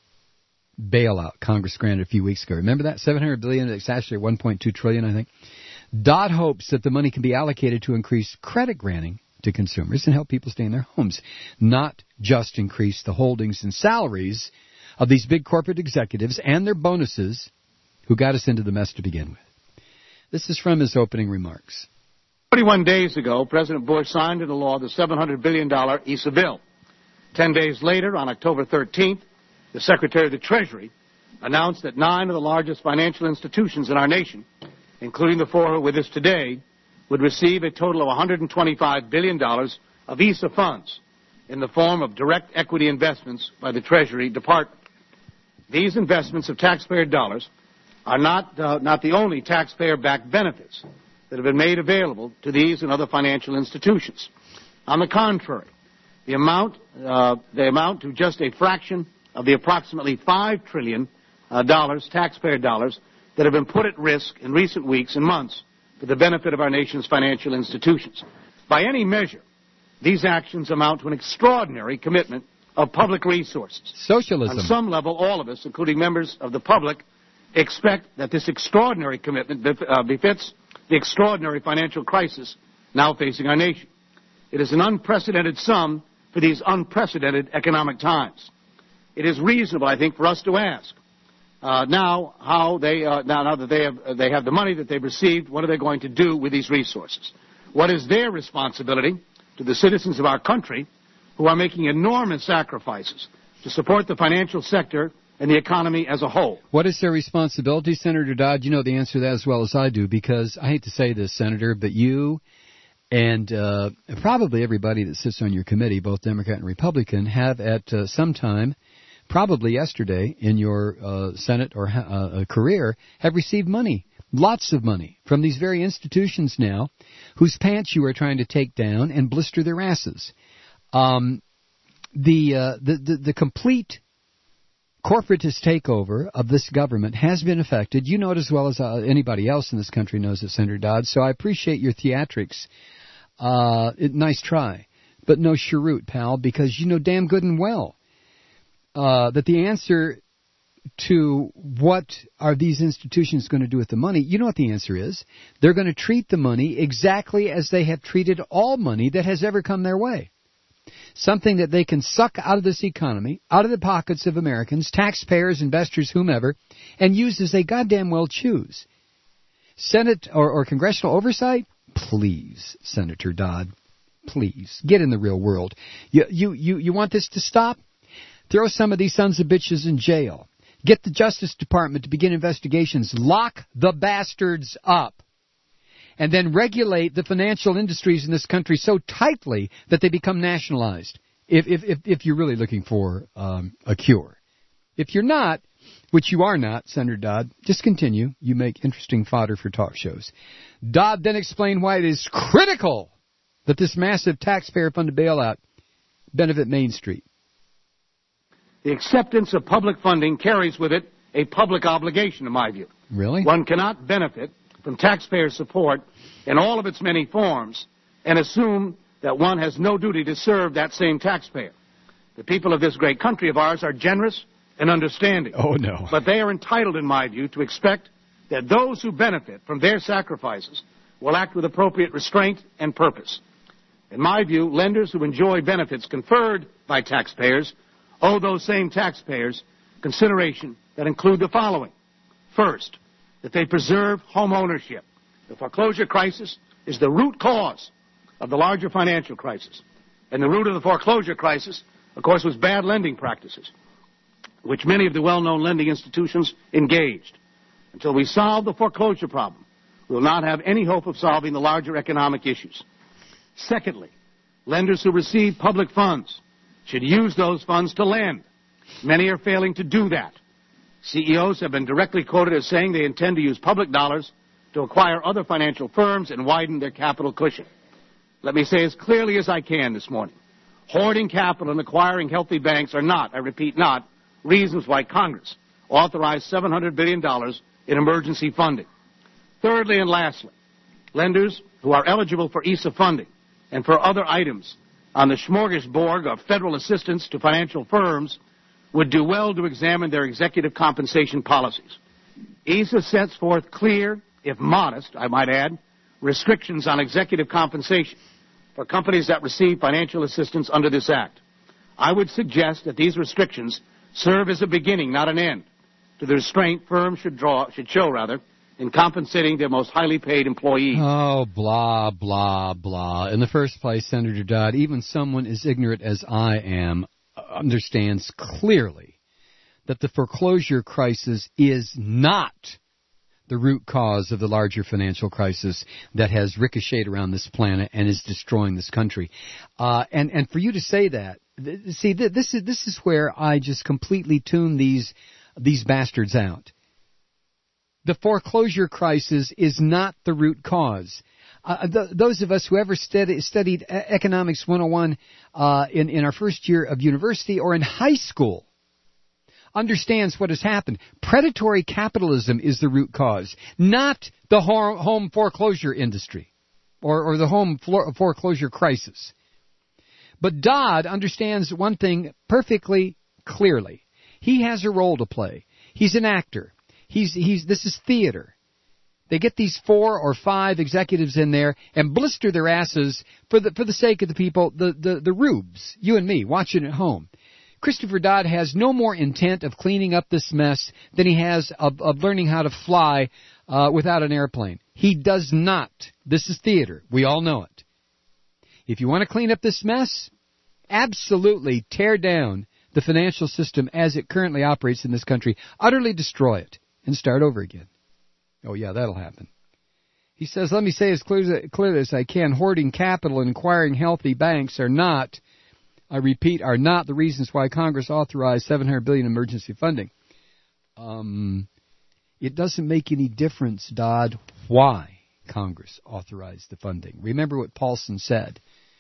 bailout Congress granted a few weeks ago. Remember that? seven hundred billion dollars, it's actually one point two trillion dollars, I think. Dodd hopes that the money can be allocated to increase credit granting to consumers and help people stay in their homes, not just increase the holdings and salaries of these big corporate executives and their bonuses who got us into the mess to begin with. This is from his opening remarks. twenty-one days ago, President Bush signed into law the seven hundred billion dollars E S A bill. Ten days later, on October thirteenth, the Secretary of the Treasury announced that nine of the largest financial institutions in our nation, including the four who are with us today, would receive a total of one hundred twenty-five billion dollars of E S A funds in the form of direct equity investments by the Treasury Department. These investments of taxpayer dollars are not, uh, not the only taxpayer-backed benefits that have been made available to these and other financial institutions. On the contrary, the amount, uh, they amount to just a fraction of the approximately five trillion dollars, uh, taxpayer dollars, that have been put at risk in recent weeks and months for the benefit of our nation's financial institutions. By any measure, these actions amount to an extraordinary commitment of public resources. Socialism. On some level, all of us, including members of the public, expect that this extraordinary commitment bef- uh, befits the extraordinary financial crisis now facing our nation. It is an unprecedented sum for these unprecedented economic times. It is reasonable, I think, for us to ask uh, now how they uh, now, now that they have uh, they have the money that they've received, what are they going to do with these resources? What is their responsibility to the citizens of our country who are making enormous sacrifices to support the financial sector and the economy as a whole? What is their responsibility, Senator Dodd? You know the answer to that as well as I do, because I hate to say this, Senator, but you and uh, probably everybody that sits on your committee, both Democrat and Republican, have at uh, some time, probably yesterday in your uh, Senate or uh, career, have received money, lots of money, from these very institutions now whose pants you are trying to take down and blister their asses. Um, the, uh, the, the, the complete corporatist takeover of this government has been effected. You know it as well as uh, anybody else in this country knows it, Senator Dodd, so I appreciate your theatrics. Uh, it, nice try, but no cheroot, pal, because you know damn good and well uh, that the answer to what are these institutions going to do with the money, you know what the answer is. They're going to treat the money exactly as they have treated all money that has ever come their way. Something that they can suck out of this economy, out of the pockets of Americans, taxpayers, investors, whomever, and use as they goddamn well choose. Senate or, or congressional oversight? Please, Senator Dodd, please, get in the real world. You, you, you, you want this to stop? Throw some of these sons of bitches in jail. Get the Justice Department to begin investigations. Lock the bastards up. And then regulate the financial industries in this country so tightly that they become nationalized, if if if, if you're really looking for um, a cure. If you're not, which you are not, Senator Dodd, just continue. You make interesting fodder for talk shows. Dodd then explained why it is critical that this massive taxpayer-funded bailout benefit Main Street. The acceptance of public funding carries with it a public obligation, in my view. Really? One cannot benefit from taxpayer support in all of its many forms and assume that one has no duty to serve that same taxpayer. The people of this great country of ours are generous and understanding. Oh, no. But they are entitled, in my view, to expect that those who benefit from their sacrifices will act with appropriate restraint and purpose. In my view, lenders who enjoy benefits conferred by taxpayers owe those same taxpayers consideration that include the following. First, that they preserve home ownership. The foreclosure crisis is the root cause of the larger financial crisis. And the root of the foreclosure crisis, of course, was bad lending practices, which many of the well-known lending institutions engaged. Until we solve the foreclosure problem, we will not have any hope of solving the larger economic issues. Secondly, lenders who receive public funds should use those funds to lend. Many are failing to do that. C E Os have been directly quoted as saying they intend to use public dollars to acquire other financial firms and widen their capital cushion. Let me say as clearly as I can this morning, hoarding capital and acquiring healthy banks are not, I repeat not, reasons why Congress authorized seven hundred billion dollars in emergency funding. Thirdly and lastly, lenders who are eligible for E S A funding and for other items on the smorgasbord of federal assistance to financial firms would do well to examine their executive compensation policies. E S A sets forth clear, if modest, I might add, restrictions on executive compensation for companies that receive financial assistance under this act. I would suggest that these restrictions serve as a beginning, not an end, to the restraint firms should draw, should show, rather, in compensating their most highly paid employees. Oh, blah, blah, blah. In the first place, Senator Dodd, even someone as ignorant as I am understands clearly that the foreclosure crisis is not the root cause of the larger financial crisis that has ricocheted around this planet and is destroying this country. Uh, and, and for you to say that, th- see, th- this is this is where I just completely tune these these bastards out. The foreclosure crisis is not the root cause. Uh, th- those of us who ever studied, studied Economics one oh one uh, in, in our first year of university or in high school understands what has happened. Predatory capitalism is the root cause, not the home foreclosure industry or, or the home foreclosure crisis. But Dodd understands one thing perfectly clearly. He has a role to play. He's an actor. He's, he's, this is theater. They get these four or five executives in there and blister their asses for the, for the sake of the people, the, the, the rubes, you and me, watching at home. Christopher Dodd has no more intent of cleaning up this mess than he has of, of learning how to fly uh, without an airplane. He does not. This is theater. We all know it. If you want to clean up this mess, absolutely tear down the financial system as it currently operates in this country, utterly destroy it, and start over again. Oh, yeah, that'll happen. He says, let me say as clear, clear as I can, hoarding capital and acquiring healthy banks are not, I repeat, are not the reasons why Congress authorized seven hundred billion dollars emergency funding. Um, it doesn't make any difference, Dodd, why Congress authorized the funding. Remember what Paulson said.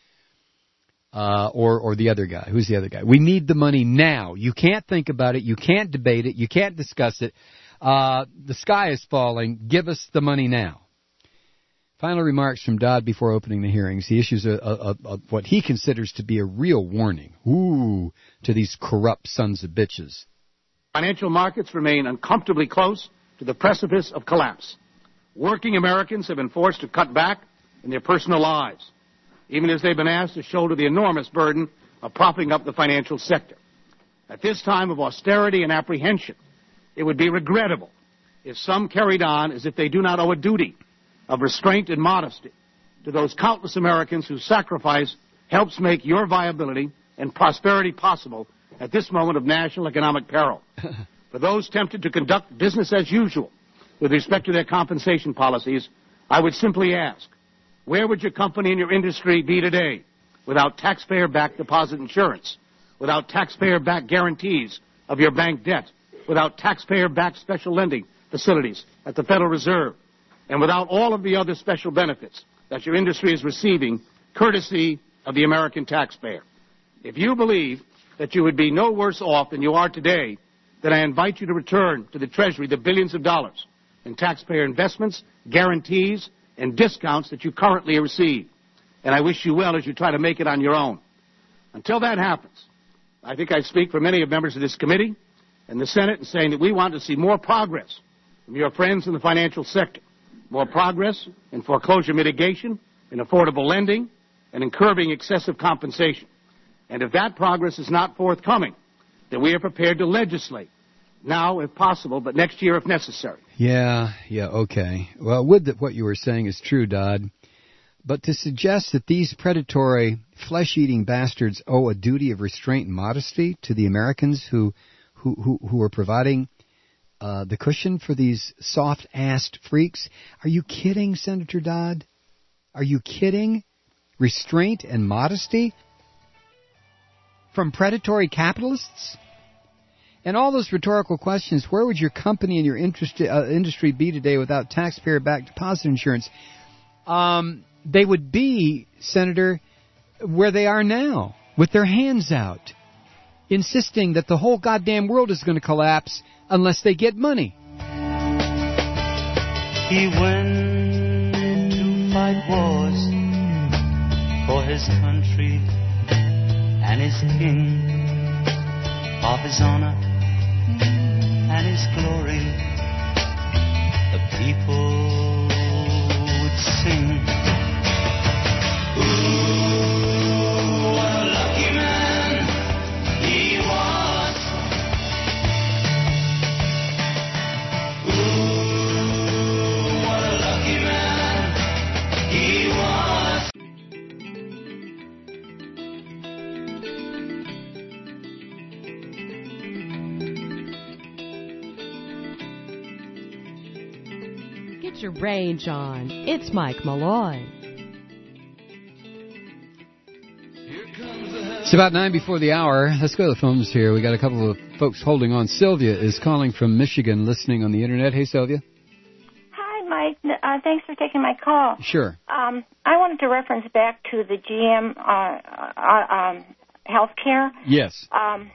Uh, or, or the other guy. Who's the other guy? We need the money now. You can't think about it. You can't debate it. You can't discuss it. Uh, the sky is falling. Give us the money now. Final remarks from Dodd before opening the hearings. He issues a, a, a, what he considers to be a real warning. Ooh, to these corrupt sons of bitches. Financial markets remain uncomfortably close to the precipice of collapse. Working Americans have been forced to cut back in their personal lives, even as they've been asked to shoulder the enormous burden of propping up the financial sector. At this time of austerity and apprehension, it would be regrettable if some carried on as if they do not owe a duty of restraint and modesty to those countless Americans whose sacrifice helps make your viability and prosperity possible at this moment of national economic peril. For those tempted to conduct business as usual with respect to their compensation policies, I would simply ask, where would your company and your industry be today without taxpayer-backed deposit insurance, without taxpayer-backed guarantees of your bank debt, without taxpayer-backed special lending facilities at the Federal Reserve, and without all of the other special benefits that your industry is receiving courtesy of the American taxpayer? If you believe that you would be no worse off than you are today, then I invite you to return to the Treasury the billions of dollars in taxpayer investments, guarantees, and discounts that you currently receive. And I wish you well as you try to make it on your own. Until that happens, I think I speak for many of members of this committee and the Senate in saying that we want to see more progress from your friends in the financial sector, more progress in foreclosure mitigation, in affordable lending, and in curbing excessive compensation. And if that progress is not forthcoming, then we are prepared to legislate now if possible, but next year if necessary. Yeah, yeah, okay. Well, would that what you were saying is true, Dodd. But to suggest that these predatory, flesh-eating bastards owe a duty of restraint and modesty to the Americans who who, who, who are providing uh, the cushion for these soft-assed freaks, are you kidding, Senator Dodd? Are you kidding? Restraint and modesty from predatory capitalists? And all those rhetorical questions, where would your company and your interest, uh, industry be today without taxpayer-backed deposit insurance? Um, they would be, Senator, where they are now, with their hands out, insisting that the whole goddamn world is going to collapse unless they get money. He went to fight wars for his country and his king, of his honor and his glory. The people would sing. Ooh, what a lucky man he was. Ooh, what a lucky man he was. Get your range on. It's Mike Malloy. It's about nine before the hour. Let's go to the phones here. We got a couple of folks holding on. Sylvia is calling from Michigan, listening on the Internet. Hey, Sylvia. Hi, Mike. Uh, thanks for taking my call. Sure. Um, I wanted to reference back to the G M uh, uh, um, healthcare. Yes. Um,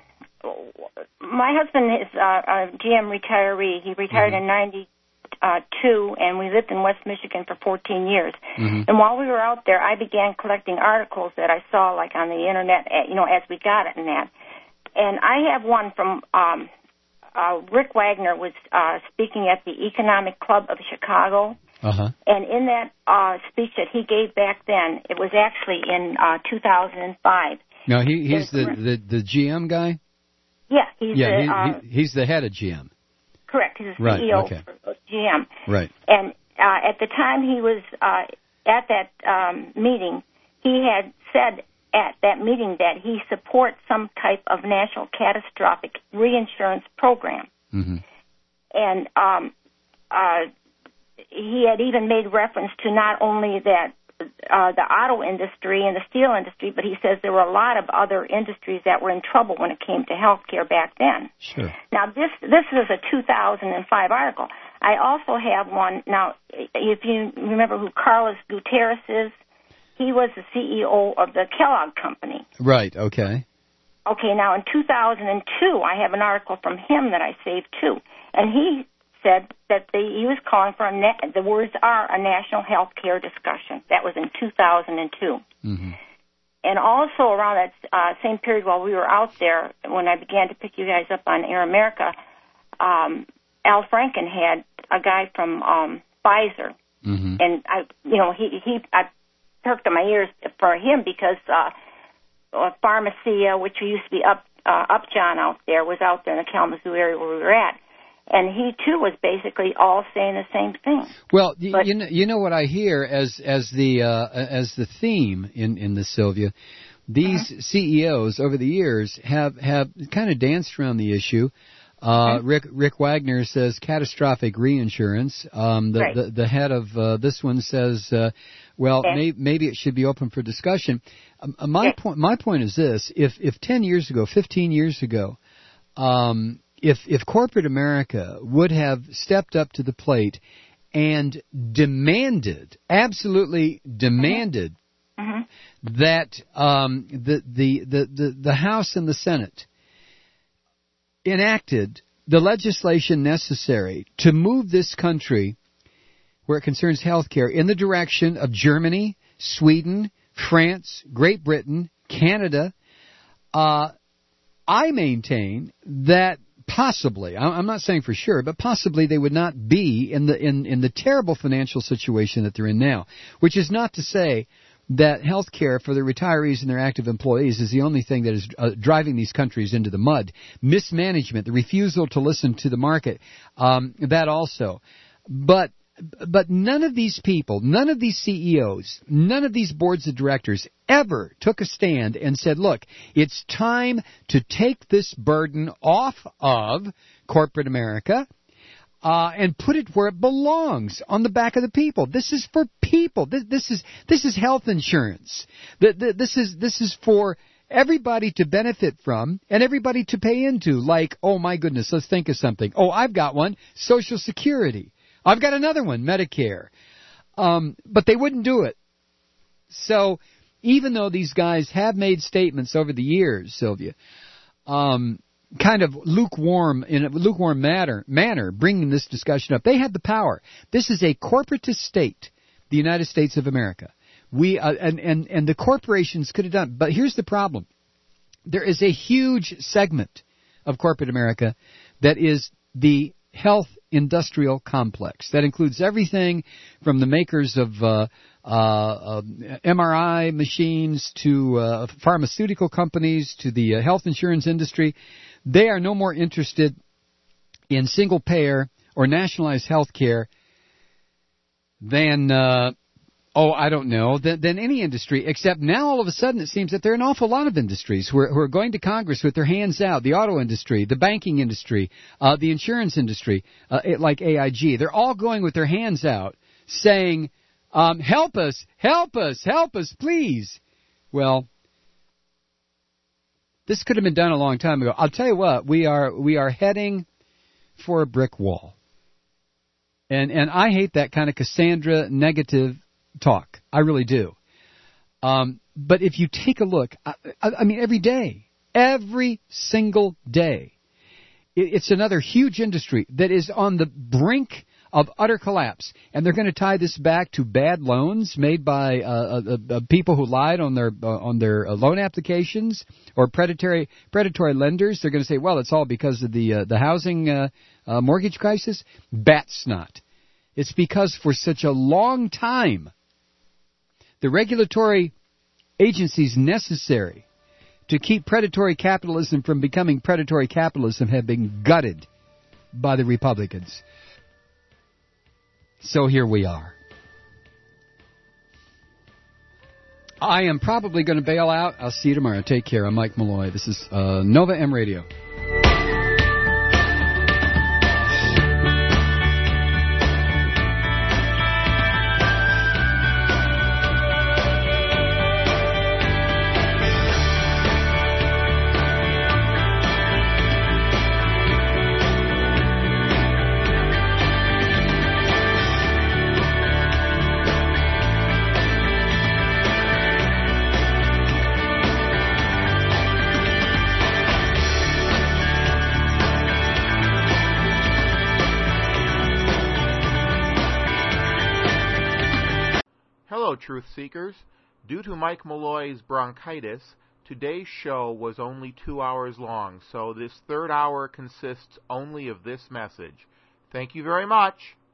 my husband is uh, a G M retiree. He retired mm-hmm. in ninety. Uh, two, and we lived in West Michigan for fourteen years. Mm-hmm. And while we were out there, I began collecting articles that I saw, like on the Internet, you know, as we got it and that. And I have one from um, uh, Rick Wagner was uh, speaking at the Economic Club of Chicago. Uh-huh. And in that uh, speech that he gave back then, it was actually in uh, two thousand five. No, he, he's the, the, the G M guy? Yeah, he's yeah, the, he, uh, he, he's the head of G M. Correct. He's the right, C E O okay. for G M. Right. And uh, at the time he was uh, at that um, meeting, he had said at that meeting that he supports some type of national catastrophic reinsurance program. Mm-hmm. And um, uh, he had even made reference to not only that uh, the auto industry and the steel industry, but he says there were a lot of other industries that were in trouble when it came to health care back then. Sure. Now, this this is a two thousand five article. I also have one. Now, if you remember who Carlos Gutierrez is, he was the C E O of the Kellogg Company. Right, okay. Okay, now in two thousand two, I have an article from him that I saved too. And he said that the, he was calling for, a na- the words are, a national health care discussion. That was in two thousand two. Mm-hmm. And also around that uh, same period while we were out there, when I began to pick you guys up on Air America, um, Al Franken had a guy from um, Pfizer. Mm-hmm. And, I, you know, he, he I perked up my ears for him because uh, Pharmacia, which used to be up, uh, Upjohn out there, was out there in the Kalamazoo area where we were at. And he, too, was basically all saying the same thing. Well, but, you know, you know what I hear as as the uh, as the theme in, in this, Sylvia? these uh-huh. C E Os over the years have, have kind of danced around the issue. Uh, okay. Rick Rick Wagner says catastrophic reinsurance. Um, the, right. the the head of uh, this one says, uh, well, okay. may, maybe it should be open for discussion. Um, my okay. point my point is this: if if ten years ago, fifteen years ago, um, if if corporate America would have stepped up to the plate and demanded, absolutely demanded, mm-hmm. that um, the, the the the the House and the Senate enacted the legislation necessary to move this country, where it concerns health care, in the direction of Germany, Sweden, France, Great Britain, Canada, uh, I maintain that possibly, I'm not saying for sure, but possibly they would not be in the in, in the terrible financial situation that they're in now, which is not to say that health care for the retirees and their active employees is the only thing that is uh, driving these countries into the mud. Mismanagement, the refusal to listen to the market, um, that also. But but none of these people, none of these C E Os, none of these boards of directors ever took a stand and said, look, it's time to take this burden off of corporate America, Uh, and put it where it belongs, on the back of the people. This is for people. This, this is this is health insurance. The, the, this is this is for everybody to benefit from and everybody to pay into. Like, oh my goodness, let's think of something. Oh, I've got one, Social Security. I've got another one, Medicare. Um, but they wouldn't do it. So even though these guys have made statements over the years, Sylvia, um, kind of lukewarm, in a lukewarm manner, manner, bringing this discussion up. They had the power. This is a corporatist state, the United States of America. We uh, and, and, and the corporations could have done. But here's the problem. There is a huge segment of corporate America that is the health industrial complex. That includes everything from the makers of uh, uh, uh, M R I machines to uh, pharmaceutical companies to the uh, health insurance industry. They are no more interested in single-payer or nationalized health care than, uh, oh, I don't know, than, than any industry, except now all of a sudden it seems that there are an awful lot of industries who are, who are going to Congress with their hands out. The auto industry, the banking industry, uh, the insurance industry, uh, it, like A I G. They're all going with their hands out saying, um, help us, help us, help us, please. Well, this could have been done a long time ago. I'll tell you what, we are we are heading for a brick wall. And and I hate that kind of Cassandra negative talk. I really do. Um, but if you take a look, I, I, I mean, every day, every single day, it, it's another huge industry that is on the brink of utter collapse. And they're going to tie this back to bad loans made by uh, uh, uh, people who lied on their uh, on their uh, loan applications, or predatory predatory lenders. They're going to say, well, it's all because of the uh, the housing uh, uh, mortgage crisis. Bat snot. It's because for such a long time, the regulatory agencies necessary to keep predatory capitalism from becoming predatory capitalism have been gutted by the Republicans. So here we are. I am probably going to bail out. I'll see you tomorrow. Take care. I'm Mike Malloy. This is uh, Nova M Radio. Truth Seekers. Due to Mike Malloy's bronchitis, today's show was only two hours long, so this third hour consists only of this message. Thank you very much.